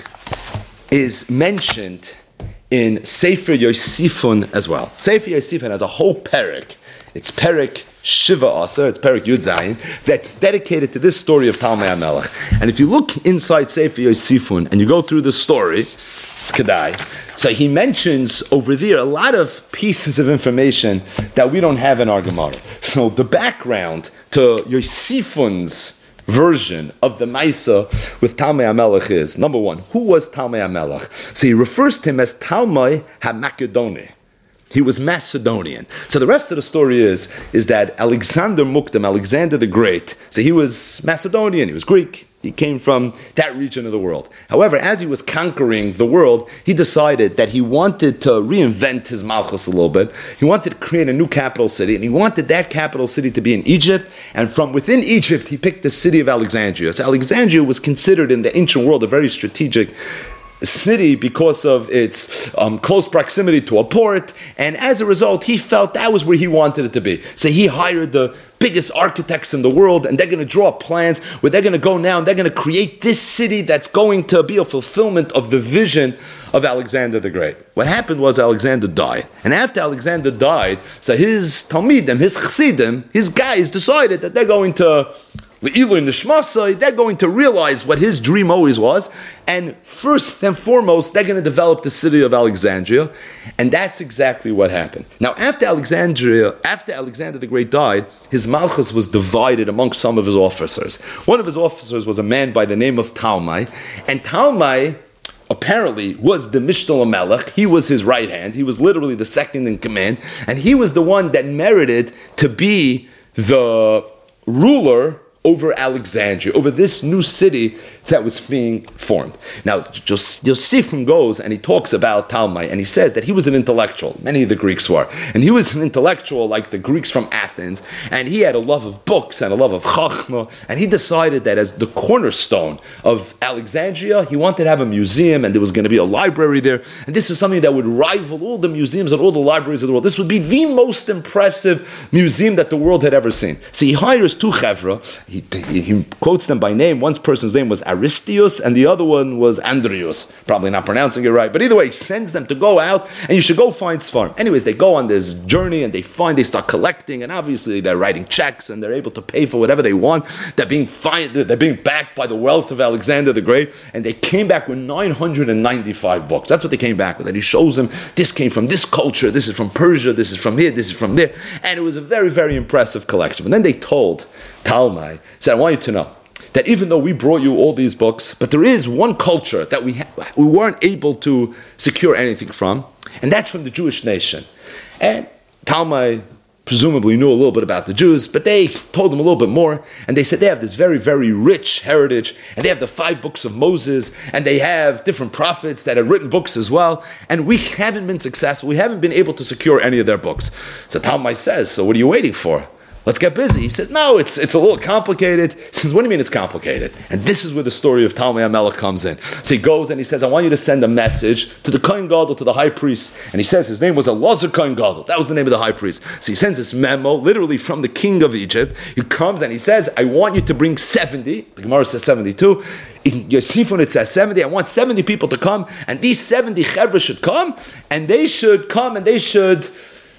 Speaker 1: is mentioned in Sefer Yosifun as well. Sefer Yosifun has a whole parak. It's parak Shiva Asa, it's parak Yud Zayin, that's dedicated to this story of Talmai HaMelech. And if you look inside Sefer Yosifun and you go through the story, it's Kedai. So he mentions over there a lot of pieces of information that we don't have in our Gemara. So the background to Yosifun's version of the Maisa with Talmai HaMelech is, number one, who was Talmai HaMelech? So he refers to him as Talmai HaMakedoni. He was Macedonian. So the rest of the story is that Alexander Mukdam, Alexander the Great, so he was Macedonian, he was Greek. He came from that region of the world. However, as he was conquering the world, he decided that he wanted to reinvent his Malchus a little bit. He wanted to create a new capital city, and he wanted that capital city to be in Egypt. And from within Egypt, he picked the city of Alexandria. So Alexandria was considered in the ancient world a very strategic city because of its close proximity to a port, and as a result he felt that was where he wanted it to be. So he hired the biggest architects in the world, and they're going to draw plans where they're going to go now and they're going to create this city that's going to be a fulfillment of the vision of Alexander the Great. What happened was Alexander died, and after Alexander died, so his Talmidim, his Chassidim, his guys decided that they're going to they're going to realize what his dream always was, and first and foremost, they're going to develop the city of Alexandria, and that's exactly what happened. Now, after Alexander the Great died, his Malchus was divided amongst some of his officers. One of his officers was a man by the name of Talmai, and Talmai apparently was the Mishnah Melech. He was his right hand. He was literally the second in command, and he was the one that merited to be the ruler over Alexandria, over this new city that was being formed. Now, Yosifim goes and he talks about Talmai, and he says that he was an intellectual. Many of the Greeks were. And he was an intellectual like the Greeks from Athens, and he had a love of books and a love of Chachma, and he decided that as the cornerstone of Alexandria, he wanted to have a museum, and there was going to be a library there, and this was something that would rival all the museums and all the libraries of the world. This would be the most impressive museum that the world had ever seen. So he hires two chevra. He quotes them by name. One person's name was Aristius, and the other one was Andreus. Probably not pronouncing it right, but either way, he sends them to go out, and you should go find Sfarim. Anyways, they go on this journey, and they start collecting, and obviously they're writing checks, and they're able to pay for whatever they want. They're being backed by the wealth of Alexander the Great, and they came back with 995 books. That's what they came back with, and he shows them, this came from this culture, this is from Persia, this is from here, this is from there, and it was a very, very impressive collection. And then they told Talmai, said, I want you to know that even though we brought you all these books, but there is one culture that we weren't able to secure anything from, and that's from the Jewish nation. And Talmai presumably knew a little bit about the Jews, but they told him a little bit more, and they said they have this very, very rich heritage, and they have the 5 books of Moses, and they have different prophets that have written books as well, and we haven't been successful, we haven't been able to secure any of their books. So Talmai says, so what are you waiting for? Let's get busy. He says, no, it's a little complicated. He says, what do you mean it's complicated? And this is where the story of Talmai HaMelech comes in. So he goes and he says, I want you to send a message to the Kohen Gadol, to the high priest. And he says his name was Elazar Kohen Gadol. That was the name of the high priest. So he sends this memo, literally from the king of Egypt. He comes and he says, I want you to bring 70. The Gemara says 72. In Yosifon it says 70. I want 70 people to come. And these 70 chevra should come. And they should come and they should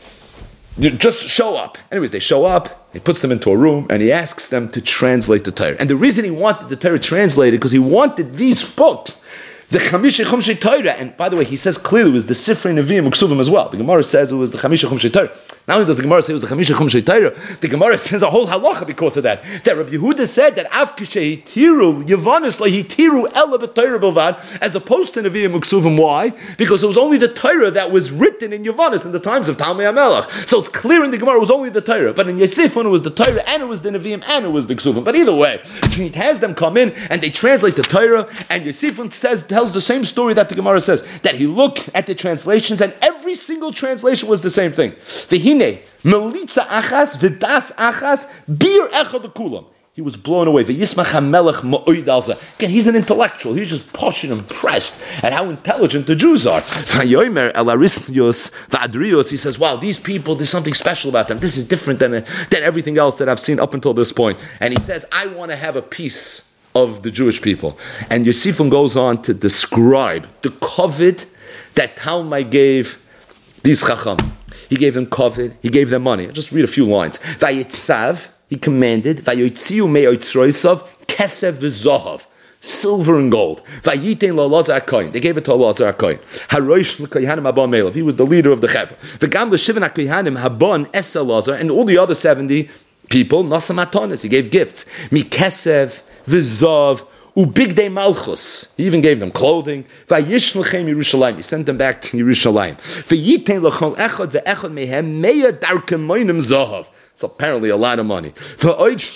Speaker 1: just show up. Anyways, they show up, he puts them into a room, and he asks them to translate the Torah. And the reason he wanted the Torah translated, because he wanted these books, the Chamisha Chumshei Torah, and by the way, he says clearly it was the Sifrei Nevi'im Uksuvim as well. The Gemara says it was the Chamisha Chumshei Torah. Not only does the Gemara say it was the Chamisha Chumshei Torah, the Gemara says a whole halacha because of that. That Rabbi Yehuda said that Av Kishe Hitiru Yavanis Lo Hitiru Ela B'Torah Bilvad, as opposed to Nevi'im Uksuvim. Why? Because it was only the Torah that was written in Yavanis in the times of Talmai HaMelech. So it's clear in the Gemara it was only the Torah, but in Yosifon it was the Torah and it was the Nevi'im and it was the Ksuvim. But either way, so he has them come in and they translate the Torah, and Yosifon tells the same story that the Gemara says, that he looked at the translations and every single translation was the same thing. V'hine, melitza achas, v'das achas, bir echad kulam. He was blown away. V'yismach HaMelech ma'oid alza. Again, he's an intellectual. He's just posh and impressed at how intelligent the Jews are. V'yomer el arisnios v'adrios. He says, wow, these people, there's something special about them. This is different than everything else that I've seen up until this point. And he says, I want to have a piece of the Jewish people. And Yosifon goes on to describe the covet that Talmai gave these chacham. He gave them covet, he gave them money. I'll just read a few lines. Vayitzav, he commanded, Vayotziu me'otzroisav, kesev v'zohav, silver and gold. Vayitein la'Elazar HaKohen, they gave it to Elazar HaKohen. Harosh l'kohanim habon melav, he was the leader of the chevra. V'gam l'shivan HaKohanim habon es Elazar, and all the other 70 people, nasam matonis, he gave gifts. Mikesev v'zav ubigdei malchus. He even gave them clothing. Vayishlchem Yerushalayim. He sent them back to Yerushalayim. V'yitein l'chol echad ve'echad mehem meya darkem moinim zahav. It's apparently a lot of money. He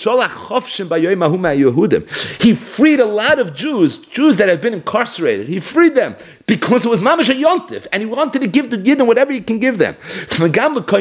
Speaker 1: freed a lot of Jews that had been incarcerated. He freed them because it was mamash a yontif, and he wanted to give the Yidden whatever he can give them. And then he made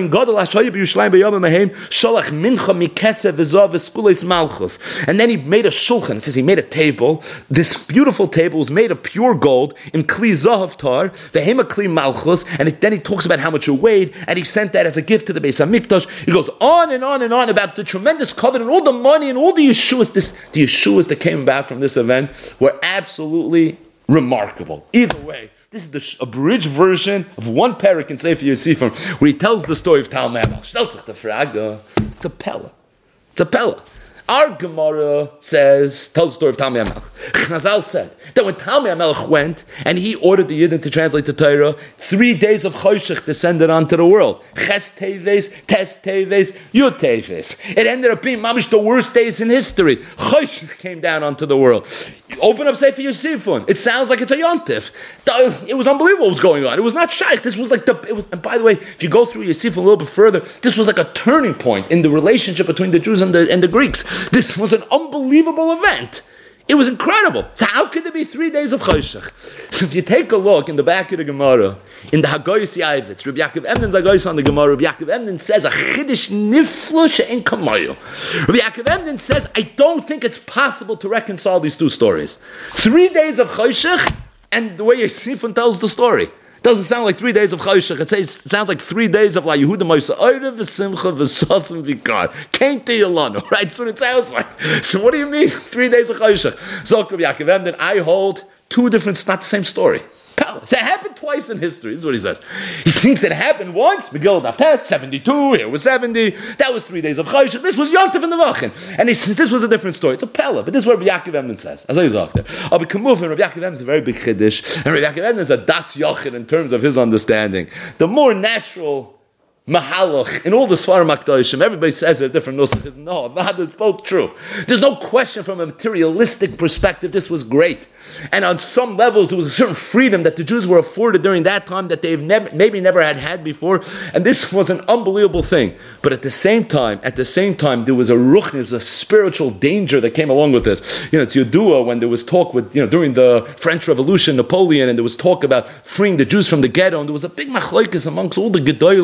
Speaker 1: a shulchan. It says he made a table. This beautiful table was made of pure gold in kli zahav tar, vehema kli malchus, and then he talks about how much it weighed, and he sent that as a gift to the Beis Hamikdash. He goes on and on and on about the tremendous covenant, all the money and all the Yeshuas. The Yeshuas that came about from this event were absolutely remarkable. Either way, this is the abridged version of one parak in Sefer Yosifon where he tells the story of Talmai HaMelech. It's a pella. It's a pella. Our Gemara tells the story of Talmai HaMelech. Chazal said that when Talmai HaMelech went and he ordered the Yidden to translate the Torah, 3 days of Choshech descended onto the world. Ches Teves, Tes Teves, Yud Teves. It ended up being mamish the worst days in history. Choshech came down onto the world. You open up Sefer Yosifon. It sounds like it's a yontif. It was unbelievable what was going on. It was not shaykh. This was like and by the way, if you go through Yosifon a little bit further, this was like a turning point in the relationship between the Jews and the Greeks. This was an unbelievable event. It was incredible. So how could there be 3 days of Choshech? So if you take a look in the back of the Gemara, in the Hagoyis Yavitz, Rabbi Yaakov Emden's Hagoyis on the Gemara, Rabbi Yaakov Emden says, a chiddush niflo she'en kamayu. Rabbi Yaakov Emden says, I don't think it's possible to reconcile these two stories. 3 days of Choshech, and the way Yosifon tells the story. It doesn't sound like 3 days of Choshech. It sounds like 3 days of La Yehuda Moisa Orev v'Simcha v'Sasim v'Kar. Can't be alone, right? That's what it sounds like. So what do you mean 3 days of Choshech? So Rabbi Yaakov Emden, I hold two different, it's not the same story. So it happened twice in history. This is what he says. He thinks it happened once. Megillah Daf Tes, 72. Here was 70. That was 3 days of Choshech. This was Yontif in the Vachin. And he said this was a different story. It's a Pella. But this is what Rabbi Yaakov Emden says. As I talked there. Rabbi Kamuf and Rabbi Yaakov Emden is a very big chiddush. And Rabbi Yaakov Emden is a das yochid in terms of his understanding. The more natural Mahalach in all the Sfarim HaKadoshim, everybody says it different nusach. No, it's both true. There's no question from a materialistic perspective. This was great, and on some levels there was a certain freedom that the Jews were afforded during that time that they've maybe never had before, and this was an unbelievable thing. But at the same time, there was a ruch, there was a spiritual danger that came along with this. It's Yodua when there was talk with during the French Revolution, Napoleon, and there was talk about freeing the Jews from the ghetto, and there was a big machlokes amongst all the gedolim. The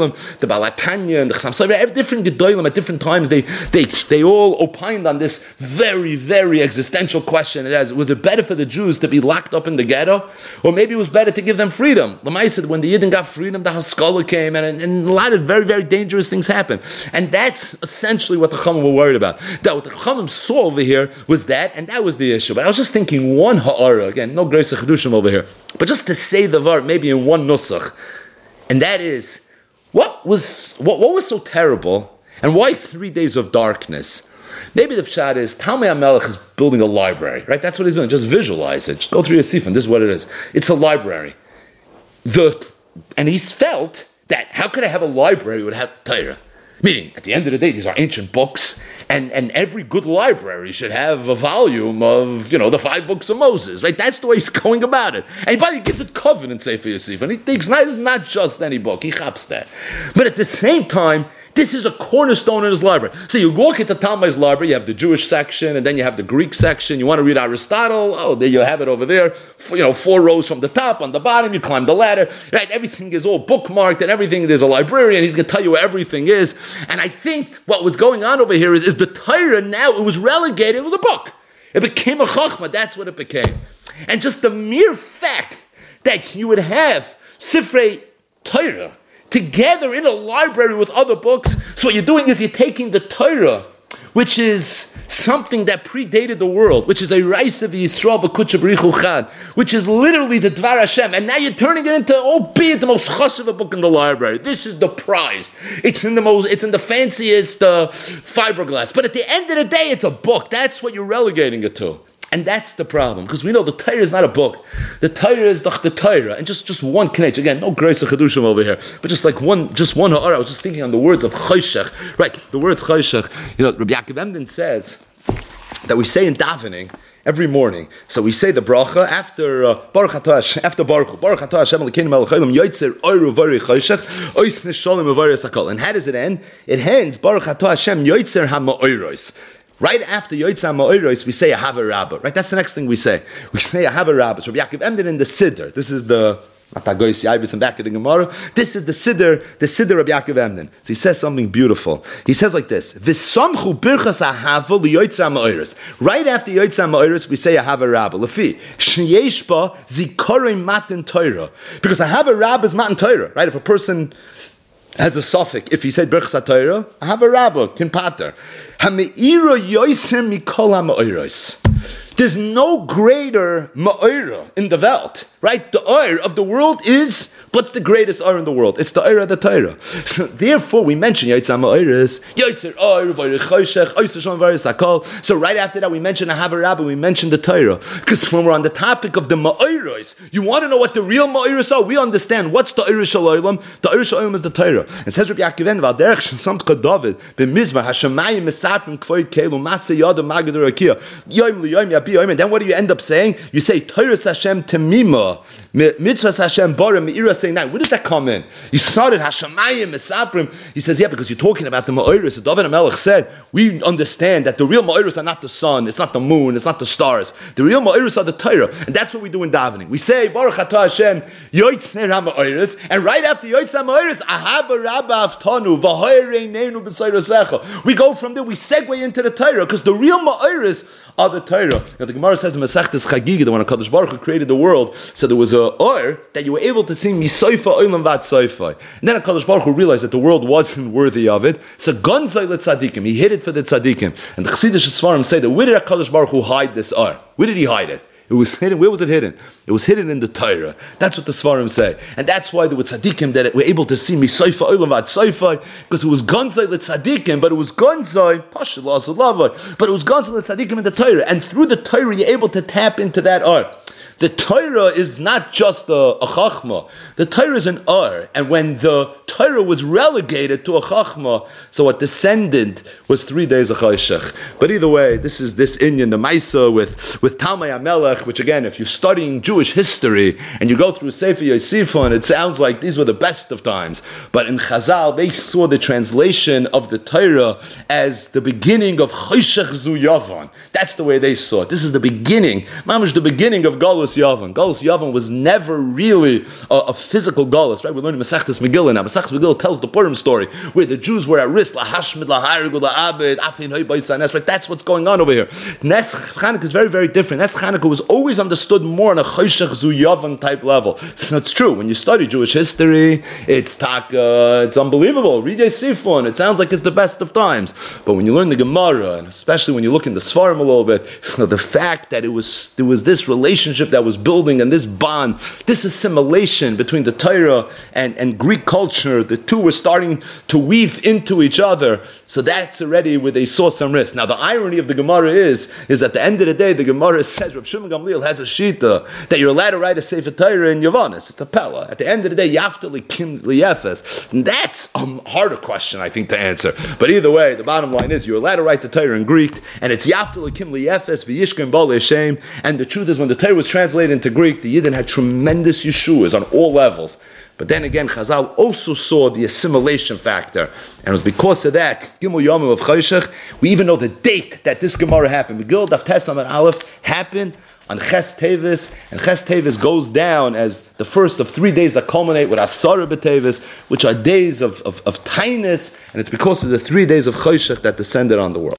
Speaker 1: Balatanya and the Chassam Sofer, every different Gedolim at different times, they all opined on this very, very existential question. Was it better for the Jews to be locked up in the ghetto, or maybe it was better to give them freedom? Lamai said when the Yidden got freedom, the Haskalah came, and a lot of very, very dangerous things happened. And that's essentially what the Chachamim were worried about. That what the Chachamim saw over here was that, and that was the issue. But I was just thinking one ha'ara, again, no grace of Chedushim over here, but just to say the var maybe in one nusach, and that is, what was so terrible, and why 3 days of darkness? Maybe the pshat is, Talmei HaMelech is building a library, right? That's what he's doing. Just visualize it. Just go through your sifon. This is what it is. It's a library. And he's felt that, how could I have a library without Torah? Meaning, at the end of the day, these are ancient books, and every good library should have a volume of, the 5 books of Moses, right? That's the way he's going about it. And he gives it covenant, Sefer Yosef, and he thinks, it's not just any book, he chaps that. But at the same time, this is a cornerstone in his library. So you walk into Talmud's library, you have the Jewish section, and then you have the Greek section. You want to read Aristotle? There you have it over there. 4 rows from the top, on the bottom, you climb the ladder. Right? Everything is all bookmarked, and everything, there's a librarian, he's going to tell you where everything is. And I think what was going on over here is the Torah now, it was relegated, it was a book. It became a Chachma, that's what it became. And just the mere fact that you would have Sifrei Torah together in a library with other books. So what you're doing is you're taking the Torah, which is something that predated the world, which is a Raisa v'Yisrael v'Kutsha B'richu Chad, which is literally the Dvar Hashem, and now you're turning it into, albeit the most chashuv book in the library. This is the prize. It's in the fanciest fiberglass. But at the end of the day, it's a book. That's what you're relegating it to. And that's the problem, because we know the Torah is not a book. The Torah is the Torah, and just one knech. Again, no grace of Chedushim over here, but just one ha'ara. I was just thinking on the words of Choshech. Right, the words Choshech. Rabbi Yaakov Emden says that we say in davening every morning. So we say the bracha after Baruch Atah Hashem, after Baruch Atah Hashem Elokeinu melech haolam yotzer oru v'ori choshech ois nishalom v'ori sakol. And how does it end? It ends Baruch Atah Hashem yotzer ha'ma'oros. Right after Yotzei Ma'oros, we say Ahava Rabbah. Right, that's the next thing we say. We say Ahava Rabbah. So Rabbi Yaakov Emden in the Siddur. This is the Matagoyis Yavis and back in the Gemara. This is the Siddur Rabbi Yaakov Emden. So he says something beautiful. He says like this: V'samchu birchas Ahava liYotzei Ma'oros. Right after Yotzei Ma'oros, we say Ahava Rabbah. Lefi sheyesh ba zikorei matan Torah, because Ahava Rabbah is matan Torah. Right, if a person has a suffix, if he said Birchas HaTorah, Ahava Rabbah, kin pater. Ha'me'ira yoiser mikol ha'ma'oros. There's no greater ma'ira in the Welt, right? The oir of the world is, what's the greatest oir in the world? It's the oir of the Torah. So therefore, we mention Yotzei Ma'oros, Yotzer oir, v'ori choshech, oiser shon v'ori sakol. So right after that, we mention Ahava Rabbah, we mention the Torah. Because when we're on the topic of the ma'oros, you want to know what the real ma'oros are? We understand what's the oir shel olam. The oir shel olam is the Torah. And says Rabbi Yaakov Emden, V'alderech shesamcha David, b'mizmah, hashamayim mesapim kvoid kelu, maseh yada magadur akiyah, yom liyom yabi yom. And then what do you end up saying? You say, Torah Hashem temima, mitzvahs Hashem bara, me'ira saying that. Where did that come in? You started Hashemayim, Mesaprim. He says, yeah, because you're talking about the Ma'oros. So David HaMelech said, we understand that the real Ma'oros are not the sun, it's not the moon, it's not the stars. The real Ma'oros are the Torah. And that's what we do in davening. We say, Baruch Atah Hashem, Yotzei HaMa'oros. And right after Yotzei HaMa'oros, Ahava Rabbah Avtanu, V'hoirei neinu b'soirosecha. We go from there, we segue into the Torah, because the real Ma'oros are the Torah. Now, the Gemara says in Masechtas Chagiga, when HaKadosh Baruch Hu created the world, so there was a or that you were able to sing Misoifa Olam Vat Soifai. And then HaKadosh Baruch Hu realized that the world wasn't worthy of it, so Gonzai L'Tzadikim, he hid it for the Tzadikim. And the Chassidish Sfarim say that where did HaKadosh Baruch Hu hide this or? Where did he hide it? It was hidden. Where was it hidden? It was hidden in the Torah. That's what the Svarim say. And that's why there were tzaddikim that were able to see Misoifa Olam Vat Soifai, because it was Gonzai L'Tzadikim, but it was Gonzai, Pasha L'Asalavai, but it was Gonzai L'Tzadikim in the Torah. And through the Torah, you're able to tap into that art. The Torah is not just a chachma. The Torah is an ar. And when the Torah was relegated to a chachma, so what descended was 3 days of choshech. But either way, this is this Inyan, the Maisa with Talmei HaMelech, which again, if you're studying Jewish history and you go through Sefer Yosifon, it sounds like these were the best of times. But in Chazal, they saw the translation of the Torah as the beginning of choshech zu yavan. That's the way they saw it. This is the beginning, mamash, the beginning of Galus Golus Yavan. Golus Yavan was never really a physical Golus, right? We're learning Masechtas Megillah now. Masechtas Megillah tells the Purim story, where the Jews were at risk, lahashmid, laharigu, laabed, afin, hoy, baisanes, right? That's what's going on over here. Netz Chanukah is very, very different. Netz Chanukah was always understood more on a Choshech Zu Yavan type level. So it's true. When you study Jewish history, it's unbelievable. Read Sifon. It sounds like it's the best of times. But when you learn the Gemara, and especially when you look in the Sfarim a little bit, so the fact that there was this relationship that was building and this bond, this assimilation between the Torah and Greek culture, the two were starting to weave into each other. So that's already where they saw some risk. Now the irony of the Gemara is at the end of the day, the Gemara says Rav Shimon Gamliel has a shita that you're allowed to write a Sefer Torah in Yavanis. It's a Pella. At the end of the day, Yafta Likim Liyefes. And that's a harder question, I think, to answer. But either way, the bottom line is you're allowed to write the Torah in Greek, and it's Yafta Likim Liyefes v'yishkim bal Hashem. And the truth is, when the Torah was translated into Greek, the Yidden had tremendous Yeshuas on all levels. But then again, Chazal also saw the assimilation factor. And it was because of that, Gimel Yomim of Choshech, we even know the date that this Gemara happened. Megillah Daf Tes Amud Aleph happened on Ches Tevis, and Ches Tevis goes down as the first of 3 days that culminate with Asara B'Tevis, which are days of Tainus, and it's because of the 3 days of Choshech that descended on the world.